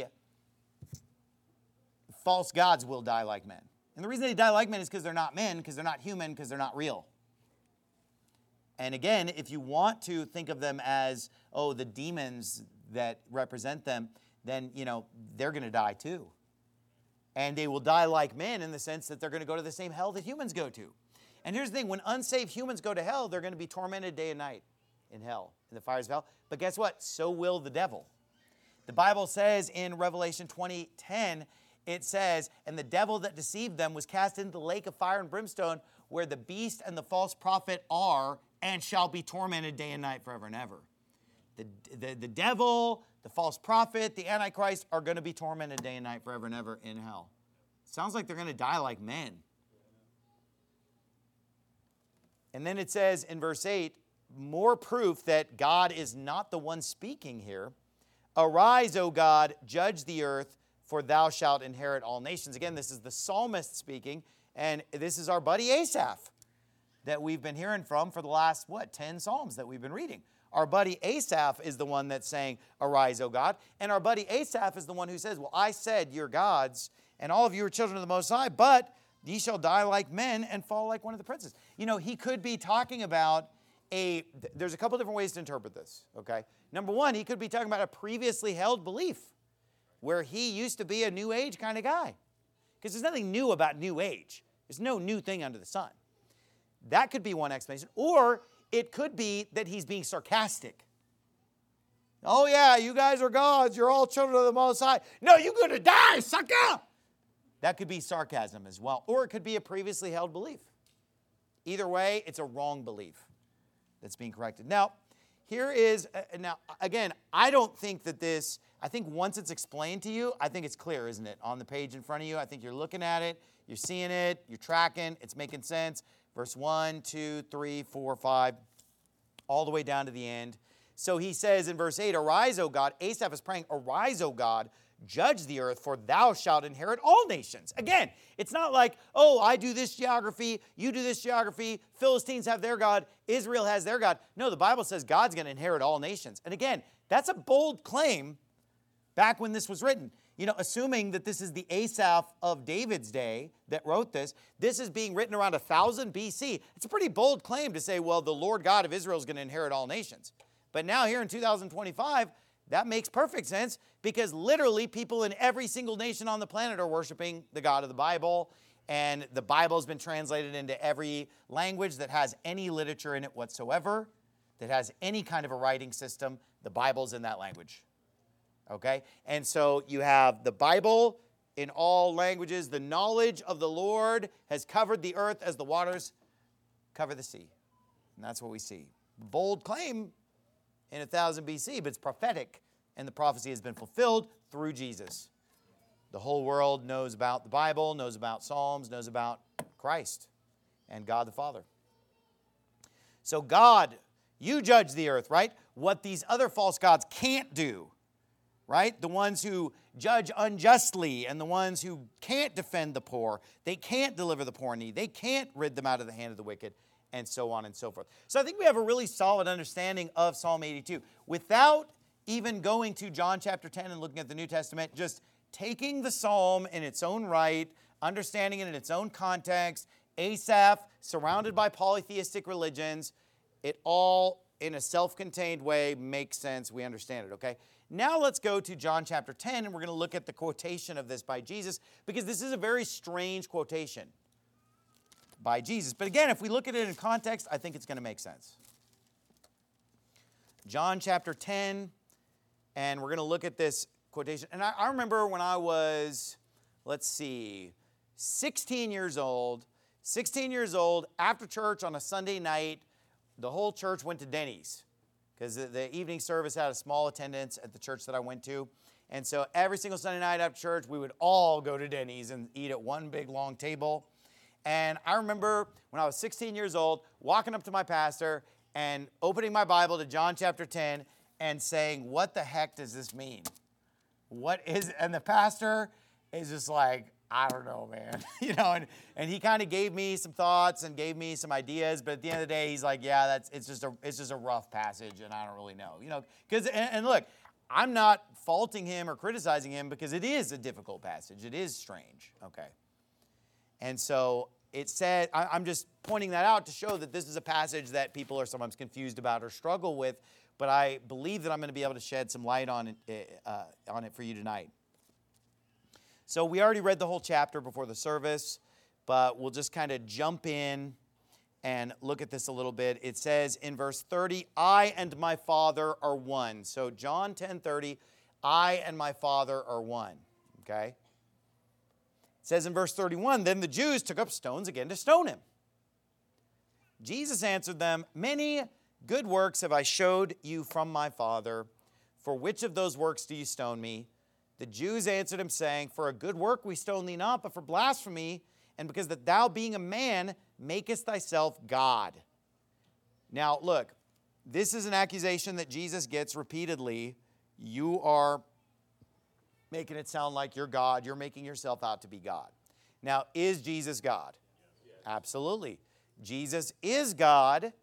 false gods will die like men. And the reason they die like men is because they're not men, because they're not human, because they're not real. And again, if you want to think of them as, oh, the demons that represent them, then, you know, they're going to die too. And they will die like men in the sense that they're going to go to the same hell that humans go to. And here's the thing, when unsaved humans go to hell, they're going to be tormented day and night in hell, in the fires of hell. But guess what? So will the devil. The Bible says in Revelation twenty ten, it says, and the devil that deceived them was cast into the lake of fire and brimstone, where the beast and the false prophet are and shall be tormented day and night forever and ever. The, the, the devil, the false prophet, the Antichrist are going to be tormented day and night forever and ever in hell. Sounds like they're going to die like men. And then it says in verse eight, more proof that God is not the one speaking here. Arise, O God, judge the earth, for thou shalt inherit all nations. Again, this is the psalmist speaking, and this is our buddy Asaph that we've been hearing from for the last, what, ten psalms that we've been reading. Our buddy Asaph is the one that's saying, arise, O God. And our buddy Asaph is the one who says, well, I said you're gods, and all of you are children of the Most High, but ye shall die like men and fall like one of the princes. You know, he could be talking about a, there's a couple different ways to interpret this, okay? Number one, he could be talking about a previously held belief where he used to be a New Age kind of guy. Because there's nothing new about New Age. There's no new thing under the sun. That could be one explanation. Or it could be that he's being sarcastic. Oh yeah, you guys are gods. You're all children of the Most High. No, you're going to die, sucker! That could be sarcasm as well. Or it could be a previously held belief. Either way, it's a wrong belief that's being corrected. Now, here is, uh, now, again, I don't think that this, I think once it's explained to you, I think it's clear, isn't it? On the page in front of you, I think you're looking at it, you're seeing it, you're tracking, it's making sense. Verse one, two, three, four, five, all the way down to the end. So he says in verse eight, arise, O God. Asaph is praying, arise, O God, judge the earth, for thou shalt inherit all nations. Again, it's not like, oh, I do this geography, you do this geography, Philistines have their God, Israel has their God. No, the Bible says God's going to inherit all nations. And again, that's a bold claim back when this was written. You know, assuming that this is the Asaph of David's day that wrote this, this is being written around one thousand B C. It's a pretty bold claim to say, well, the Lord God of Israel is going to inherit all nations. But now here in two thousand twenty-five, that makes perfect sense because literally people in every single nation on the planet are worshiping the God of the Bible. And the Bible has been translated into every language that has any literature in it whatsoever, that has any kind of a writing system. The Bible's in that language. Okay? And so you have the Bible in all languages. The knowledge of the Lord has covered the earth as the waters cover the sea. And that's what we see. Bold claim in one thousand B C, but it's prophetic, and the prophecy has been fulfilled through Jesus. The whole world knows about the Bible, knows about Psalms, knows about Christ and God the Father. So God, you judge the earth, right? What these other false gods can't do, right? The ones who judge unjustly and the ones who can't defend the poor, they can't deliver the poor in need, they can't rid them out of the hand of the wicked, and so on and so forth. So I think we have a really solid understanding of Psalm eighty-two. Without even going to John chapter ten and looking at the New Testament, just taking the psalm in its own right, understanding it in its own context, Asaph, surrounded by polytheistic religions, it all, in a self-contained way, makes sense. We understand it, okay? Now let's go to John chapter ten, and we're going to look at the quotation of this by Jesus, because this is a very strange quotation by Jesus. But again, if we look at it in context, I think it's going to make sense. John chapter ten, and we're going to look at this quotation. And I, I remember when I was, let's see, sixteen years old, sixteen years old, after church on a Sunday night, the whole church went to Denny's because the, the evening service had a small attendance at the church that I went to. And so every single Sunday night after church, we would all go to Denny's and eat at one big long table. And I remember when I was sixteen years old, walking up to my pastor and opening my Bible to John chapter ten and saying, what the heck does this mean? What is, and the pastor is just like, I don't know, man. you know, and, and he kind of gave me some thoughts and gave me some ideas, but at the end of the day, he's like, yeah, that's, it's just a, it's just a rough passage, and I don't really know. You know, because, and, and look, I'm not faulting him or criticizing him because it is a difficult passage. It is strange, okay? And so it said, I, I'm just pointing that out to show that this is a passage that people are sometimes confused about or struggle with, but I believe that I'm going to be able to shed some light on it, uh, on it for you tonight. So we already read the whole chapter before the service, but we'll just kind of jump in and look at this a little bit. It says in verse thirty, I and my Father are one. So John ten thirty, I and my Father are one. Okay? It says in verse thirty-one, then the Jews took up stones again to stone him. Jesus answered them, many good works have I showed you from my Father. For which of those works do you stone me? The Jews answered him, saying, for a good work we stone thee not, but for blasphemy, and because that thou being a man makest thyself God. Now, look, this is an accusation that Jesus gets repeatedly. You are making it sound like you're God. You're making yourself out to be God. Now, is Jesus God? Yes. Absolutely. Jesus is God,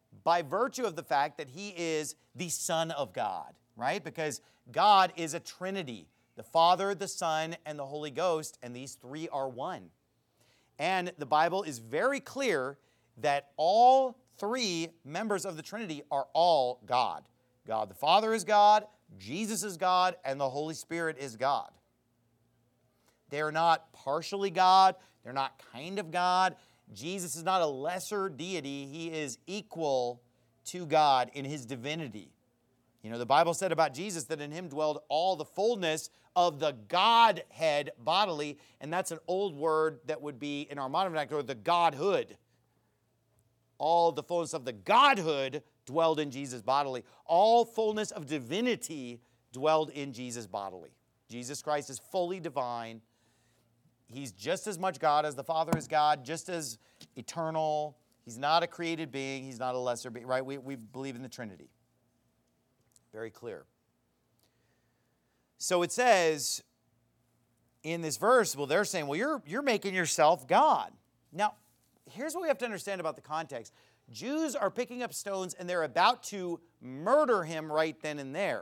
by virtue of the fact that he is the Son of God, right? Because God is a Trinity, the Father, the Son, and the Holy Ghost, and these three are one. And the Bible is very clear that all three members of the Trinity are all God. God the Father is God, Jesus is God, and the Holy Spirit is God. They're not partially God. They're not kind of God. Jesus is not a lesser deity. He is equal to God in his divinity. You know, the Bible said about Jesus that in him dwelled all the fullness of the Godhead bodily, and that's an old word that would be in our modern vernacular, the Godhood. All the fullness of the Godhood dwelled in Jesus bodily. All fullness of divinity dwelled in Jesus bodily. Jesus Christ is fully divine. He's just as much God as the Father is God, just as eternal. He's not a created being. He's not a lesser being, right? We, we believe in the Trinity. Very clear. So it says in this verse, well, they're saying, well, you're, you're making yourself God. Now, here's what we have to understand about the context. Jews are picking up stones and they're about to murder him right then and there.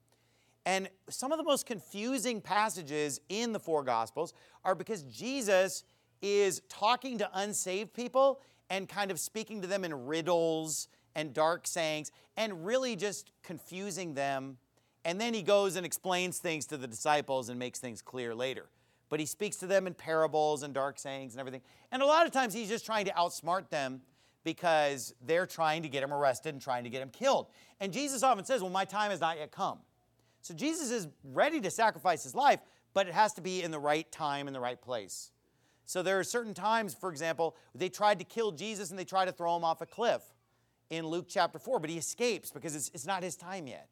And some of the most confusing passages in the four Gospels are because Jesus is talking to unsaved people and kind of speaking to them in riddles and dark sayings and really just confusing them. And then he goes and explains things to the disciples and makes things clear later. But he speaks to them in parables and dark sayings and everything. And a lot of times he's just trying to outsmart them because they're trying to get him arrested and trying to get him killed. And Jesus often says, well, my time has not yet come. So Jesus is ready to sacrifice his life, but it has to be in the right time and the right place. So there are certain times, for example, they tried to kill Jesus and they tried to throw him off a cliff in Luke chapter four, but he escapes because it's, it's not his time yet.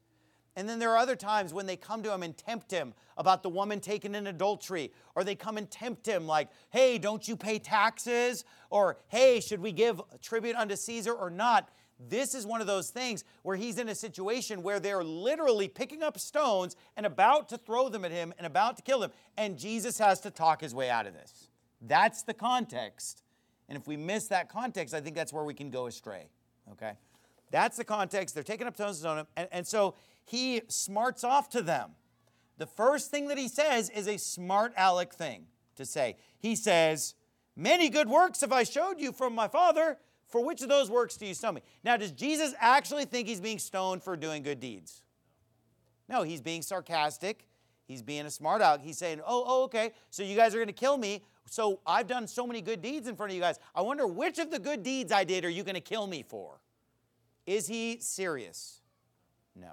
And then there are other times when they come to him and tempt him about the woman taken in adultery, or they come and tempt him like, hey, don't you pay taxes? Or, hey, should we give tribute unto Caesar or not? This is one of those things where he's in a situation where they're literally picking up stones and about to throw them at him and about to kill him. And Jesus has to talk his way out of this. That's the context. And if we miss that context, I think that's where we can go astray. Okay? That's the context. They're taking up stones to stone him. And, and so he smarts off to them. The first thing that he says is a smart aleck thing to say. He says, many good works have I showed you from my Father. For which of those works do you stone me? Now, does Jesus actually think he's being stoned for doing good deeds? No, he's being sarcastic. He's being a smart aleck. He's saying, oh, oh, okay, so you guys are going to kill me. So I've done so many good deeds in front of you guys. I wonder which of the good deeds I did are you going to kill me for? Is he serious? No.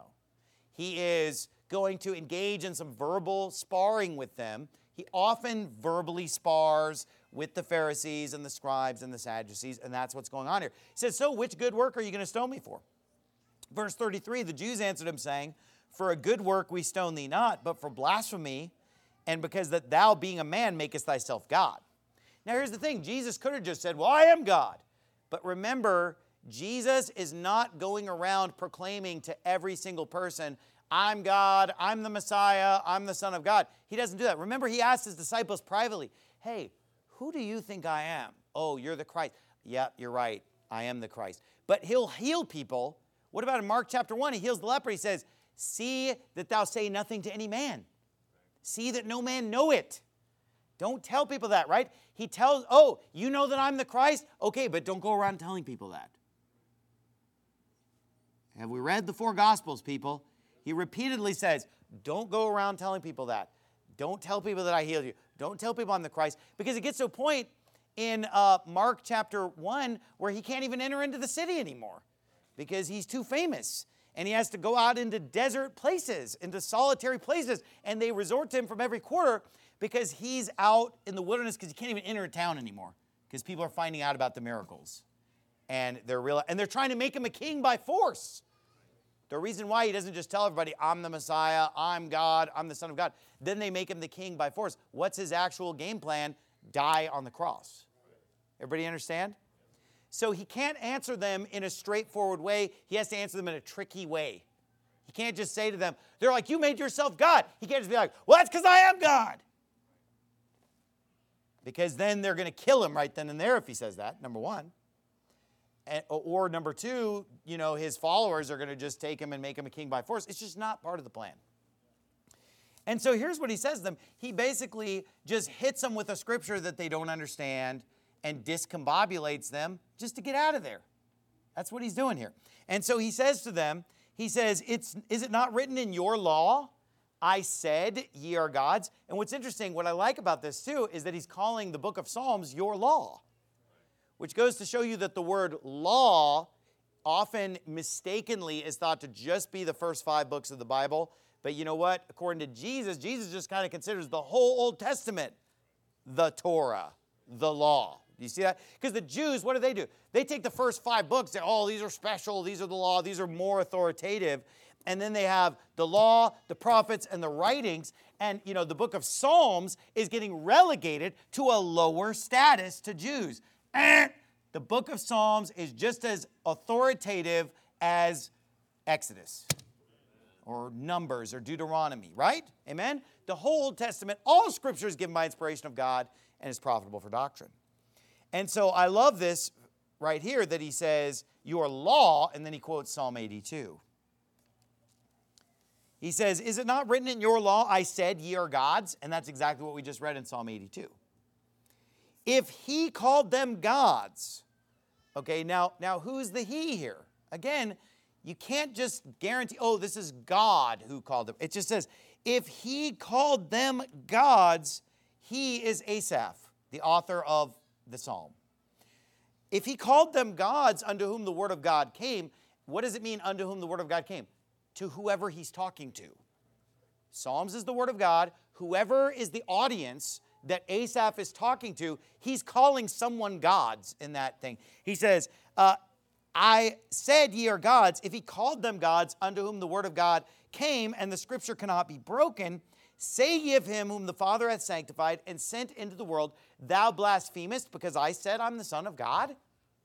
He is going to engage in some verbal sparring with them. He often verbally spars with the Pharisees and the scribes and the Sadducees, and that's what's going on here. He says, so which good work are you going to stone me for? Verse thirty-three, the Jews answered him, saying, for a good work we stone thee not, but for blasphemy, and because that thou, being a man, makest thyself God. Now here's the thing. Jesus could have just said, well, I am God. But remember, Jesus is not going around proclaiming to every single person, I'm God, I'm the Messiah, I'm the Son of God. He doesn't do that. Remember, he asked his disciples privately, hey, who do you think I am? Oh, you're the Christ. Yeah, you're right. I am the Christ. But he'll heal people. What about in Mark chapter one? He heals the leper. He says, see that thou say nothing to any man. See that no man know it. Don't tell people that, right? He tells, oh, you know that I'm the Christ? Okay, but don't go around telling people that. Have we read the four Gospels, people? He repeatedly says, don't go around telling people that. Don't tell people that I healed you. Don't tell people I'm the Christ. Because it gets to a point in uh, Mark chapter one where he can't even enter into the city anymore because he's too famous. And he has to go out into desert places, into solitary places. And they resort to him from every quarter because he's out in the wilderness because he can't even enter a town anymore because people are finding out about the miracles. And they're real, and they're trying to make him a king by force. The reason why he doesn't just tell everybody, I'm the Messiah, I'm God, I'm the Son of God. Then they make him the king by force. What's his actual game plan? Die on the cross. Everybody understand? So he can't answer them in a straightforward way. He has to answer them in a tricky way. He can't just say to them, they're like, you made yourself God. He can't just be like, well, that's because I am God. Because then they're going to kill him right then and there if he says that, number one. or number two, you know, his followers are going to just take him and make him a king by force. It's just not part of the plan. And so here's what he says to them. He basically just hits them with a scripture that they don't understand and discombobulates them just to get out of there. That's what he's doing here. And so he says to them, he says, "It's is it not written in your law, I said ye are gods?" And what's interesting, what I like about this too, is that he's calling the book of Psalms your law, which goes to show you that the word law often mistakenly is thought to just be the first five books of the Bible. But you know what? According to Jesus, Jesus just kind of considers the whole Old Testament the Torah, the law. Do you see that? Because the Jews, what do they do? They take the first five books, say, oh, these are special, these are the law, these are more authoritative. And then they have the law, the prophets, and the writings. And, you know, the book of Psalms is getting relegated to a lower status to Jews. Eh, the book of Psalms is just as authoritative as Exodus or Numbers or Deuteronomy, right? Amen? The whole Old Testament, all Scripture is given by inspiration of God and is profitable for doctrine. And so I love this right here that he says, your law, and then he quotes Psalm eighty-two. He says, is it not written in your law, I said ye are gods? And that's exactly what we just read in Psalm eighty-two. If he called them gods, okay, now, now who's the he here? Again, you can't just guarantee, oh, this is God who called them. It just says, if he called them gods, he is Asaph, the author of the psalm. If he called them gods unto whom the word of God came, what does it mean unto whom the word of God came? To whoever he's talking to. Psalms is the word of God. Whoever is the audience that Asaph is talking to, he's calling someone gods in that thing. He says, uh, I said ye are gods. If he called them gods unto whom the word of God came, and the scripture cannot be broken, say ye of him whom the Father hath sanctified and sent into the world, thou blasphemest, because I said I'm the Son of God?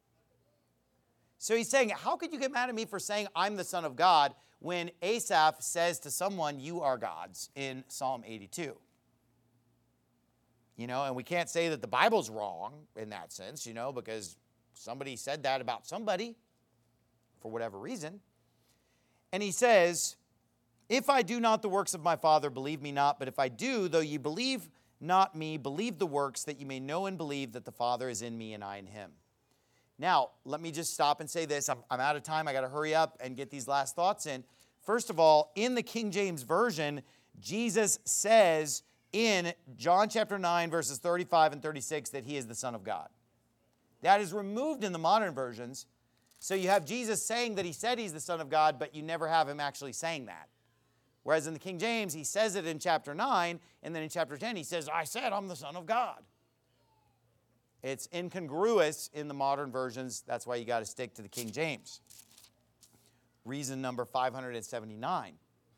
So he's saying, how could you get mad at me for saying I'm the Son of God when Asaph says to someone, you are gods, in Psalm eighty-two? You know, and we can't say that the Bible's wrong in that sense, you know, because somebody said that about somebody for whatever reason. And he says, if I do not the works of my Father, believe me not. But if I do, though ye believe not me, believe the works, that ye may know and believe that the Father is in me and I in him. Now, let me just stop and say this. I'm, I'm out of time. I got to hurry up and get these last thoughts in. First of all, in the King James Version, Jesus says in John chapter nine, verses thirty-five and thirty-six, that he is the Son of God. That is removed in the modern versions. So you have Jesus saying that he said he's the Son of God, but you never have him actually saying that. Whereas in the King James, he says it in chapter nine, and then in chapter ten, he says, I said I'm the Son of God. It's incongruous in the modern versions. That's why you got to stick to the King James. Reason number five hundred seventy-nine.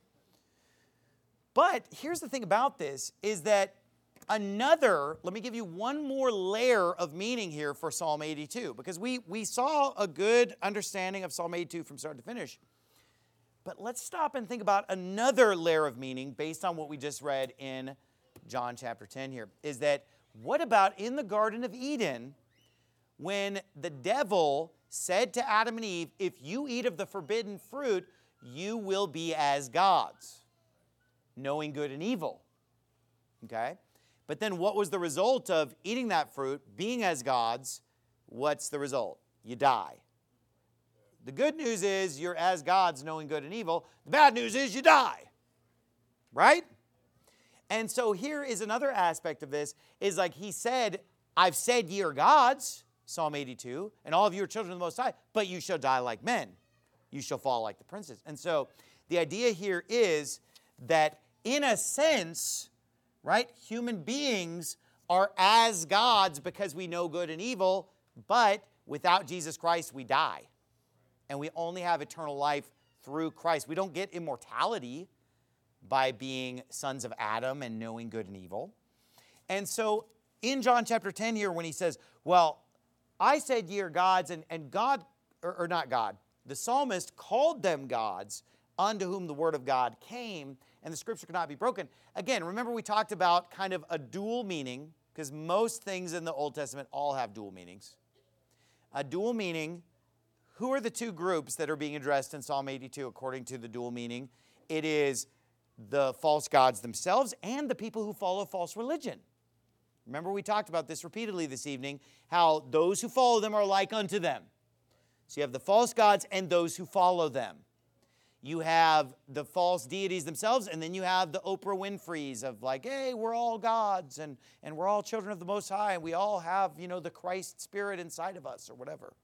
But here's the thing about this, is that another, let me give you one more layer of meaning here for Psalm eighty-two, because we, we saw a good understanding of Psalm eighty-two from start to finish. But let's stop and think about another layer of meaning based on what we just read in John chapter ten here, is that what about in the Garden of Eden when the devil said to Adam and Eve, if you eat of the forbidden fruit, you will be as gods, knowing good and evil. Okay? But then what was the result of eating that fruit, being as gods? What's the result? You die. The good news is you're as gods, knowing good and evil. The bad news is you die. Right? And so here is another aspect of this, is like he said, I've said ye are gods, Psalm eighty-two, and all of you are children of the Most High, but you shall die like men. You shall fall like the princes. And so the idea here is that in a sense, right, human beings are as gods because we know good and evil, but without Jesus Christ, we die. And we only have eternal life through Christ. We don't get immortality by being sons of Adam and knowing good and evil. And so in John chapter ten here, when he says, well, I said ye are gods, and, and God, or, or not God, the psalmist called them gods unto whom the word of God came, and the scripture cannot be broken. Again, remember we talked about kind of a dual meaning, because most things in the Old Testament all have dual meanings. A dual meaning who are the two groups that are being addressed in Psalm eighty-two according to the dual meaning? It is the false gods themselves and the people who follow false religion. Remember, we talked about this repeatedly this evening, how those who follow them are like unto them. So you have the false gods and those who follow them. You have the false deities themselves, and then you have the Oprah Winfreys of like, hey, we're all gods, and, and we're all children of the Most High, and we all have, you know, the Christ spirit inside of us, or whatever.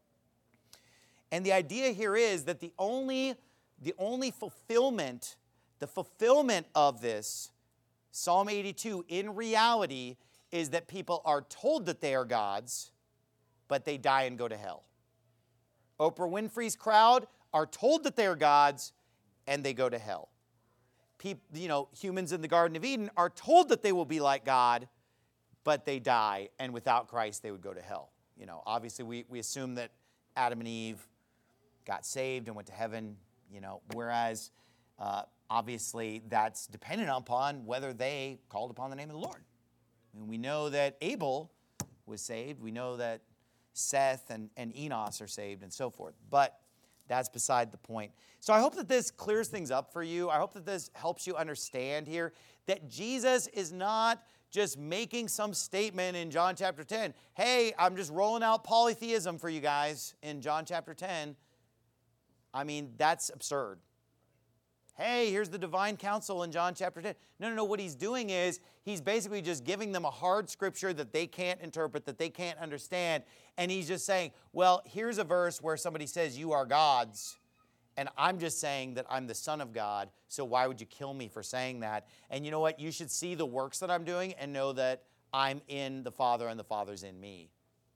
And the idea here is that the only, the only fulfillment, the fulfillment of this, Psalm eighty-two, in reality, is that people are told that they are gods, but they die and go to hell. Oprah Winfrey's crowd are told that they are gods, and they go to hell. People, you know, humans in the Garden of Eden are told that they will be like God, but they die, and without Christ, they would go to hell. You know, obviously, we, we assume that Adam and Eve got saved and went to heaven, you know, whereas uh, obviously that's dependent upon whether they called upon the name of the Lord. I mean, we know that Abel was saved. We know that Seth and, and Enos are saved and so forth. But that's beside the point. So I hope that this clears things up for you. I hope that this helps you understand here that Jesus is not just making some statement in John chapter ten. Hey, I'm just rolling out polytheism for you guys in John chapter ten. I mean, that's absurd. Hey, here's the divine counsel in John chapter ten. No, no, no. What he's doing is he's basically just giving them a hard scripture that they can't interpret, that they can't understand. And he's just saying, well, here's a verse where somebody says you are gods. And I'm just saying that I'm the Son of God. So why would you kill me for saying that? And you know what? You should see the works that I'm doing and know that I'm in the Father and the Father's in me.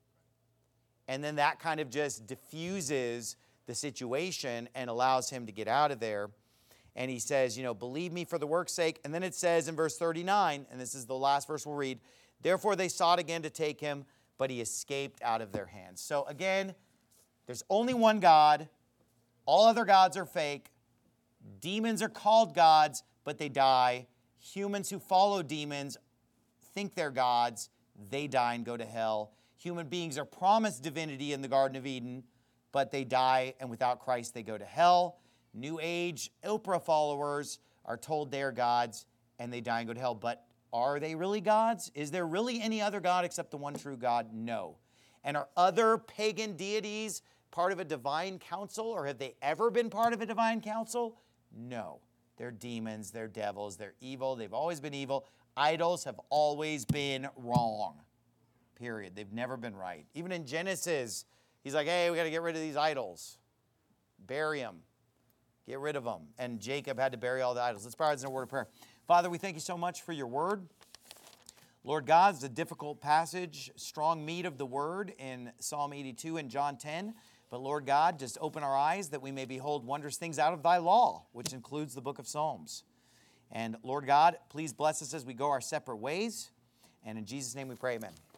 And then that kind of just diffuses the situation and allows him to get out of there. And he says, you know, believe me for the work's sake. And then it says in verse thirty-nine, and this is the last verse we'll read, therefore they sought again to take him, but he escaped out of their hands. So again, there's only one God. All other gods are fake. Demons are called gods, but they die. Humans who follow demons think they're gods. They die and go to hell. Human beings are promised divinity in the Garden of Eden, but they die, and without Christ they go to hell. New Age Oprah followers are told they are gods, and they die and go to hell. But are they really gods? Is there really any other God except the one true God? No. And are other pagan deities part of a divine council, or have they ever been part of a divine council? No. They're demons, they're devils, they're evil. They've always been evil. Idols have always been wrong. Period. They've never been right. Even in Genesis, he's like, hey, we got to get rid of these idols. Bury them. Get rid of them. And Jacob had to bury all the idols. Let's bow our heads in a word of prayer. Father, we thank you so much for your word. Lord God, it's a difficult passage, strong meat of the word in Psalm eighty-two and John ten. But Lord God, just open our eyes that we may behold wondrous things out of thy law, which includes the book of Psalms. And Lord God, please bless us as we go our separate ways. And in Jesus' name we pray, amen.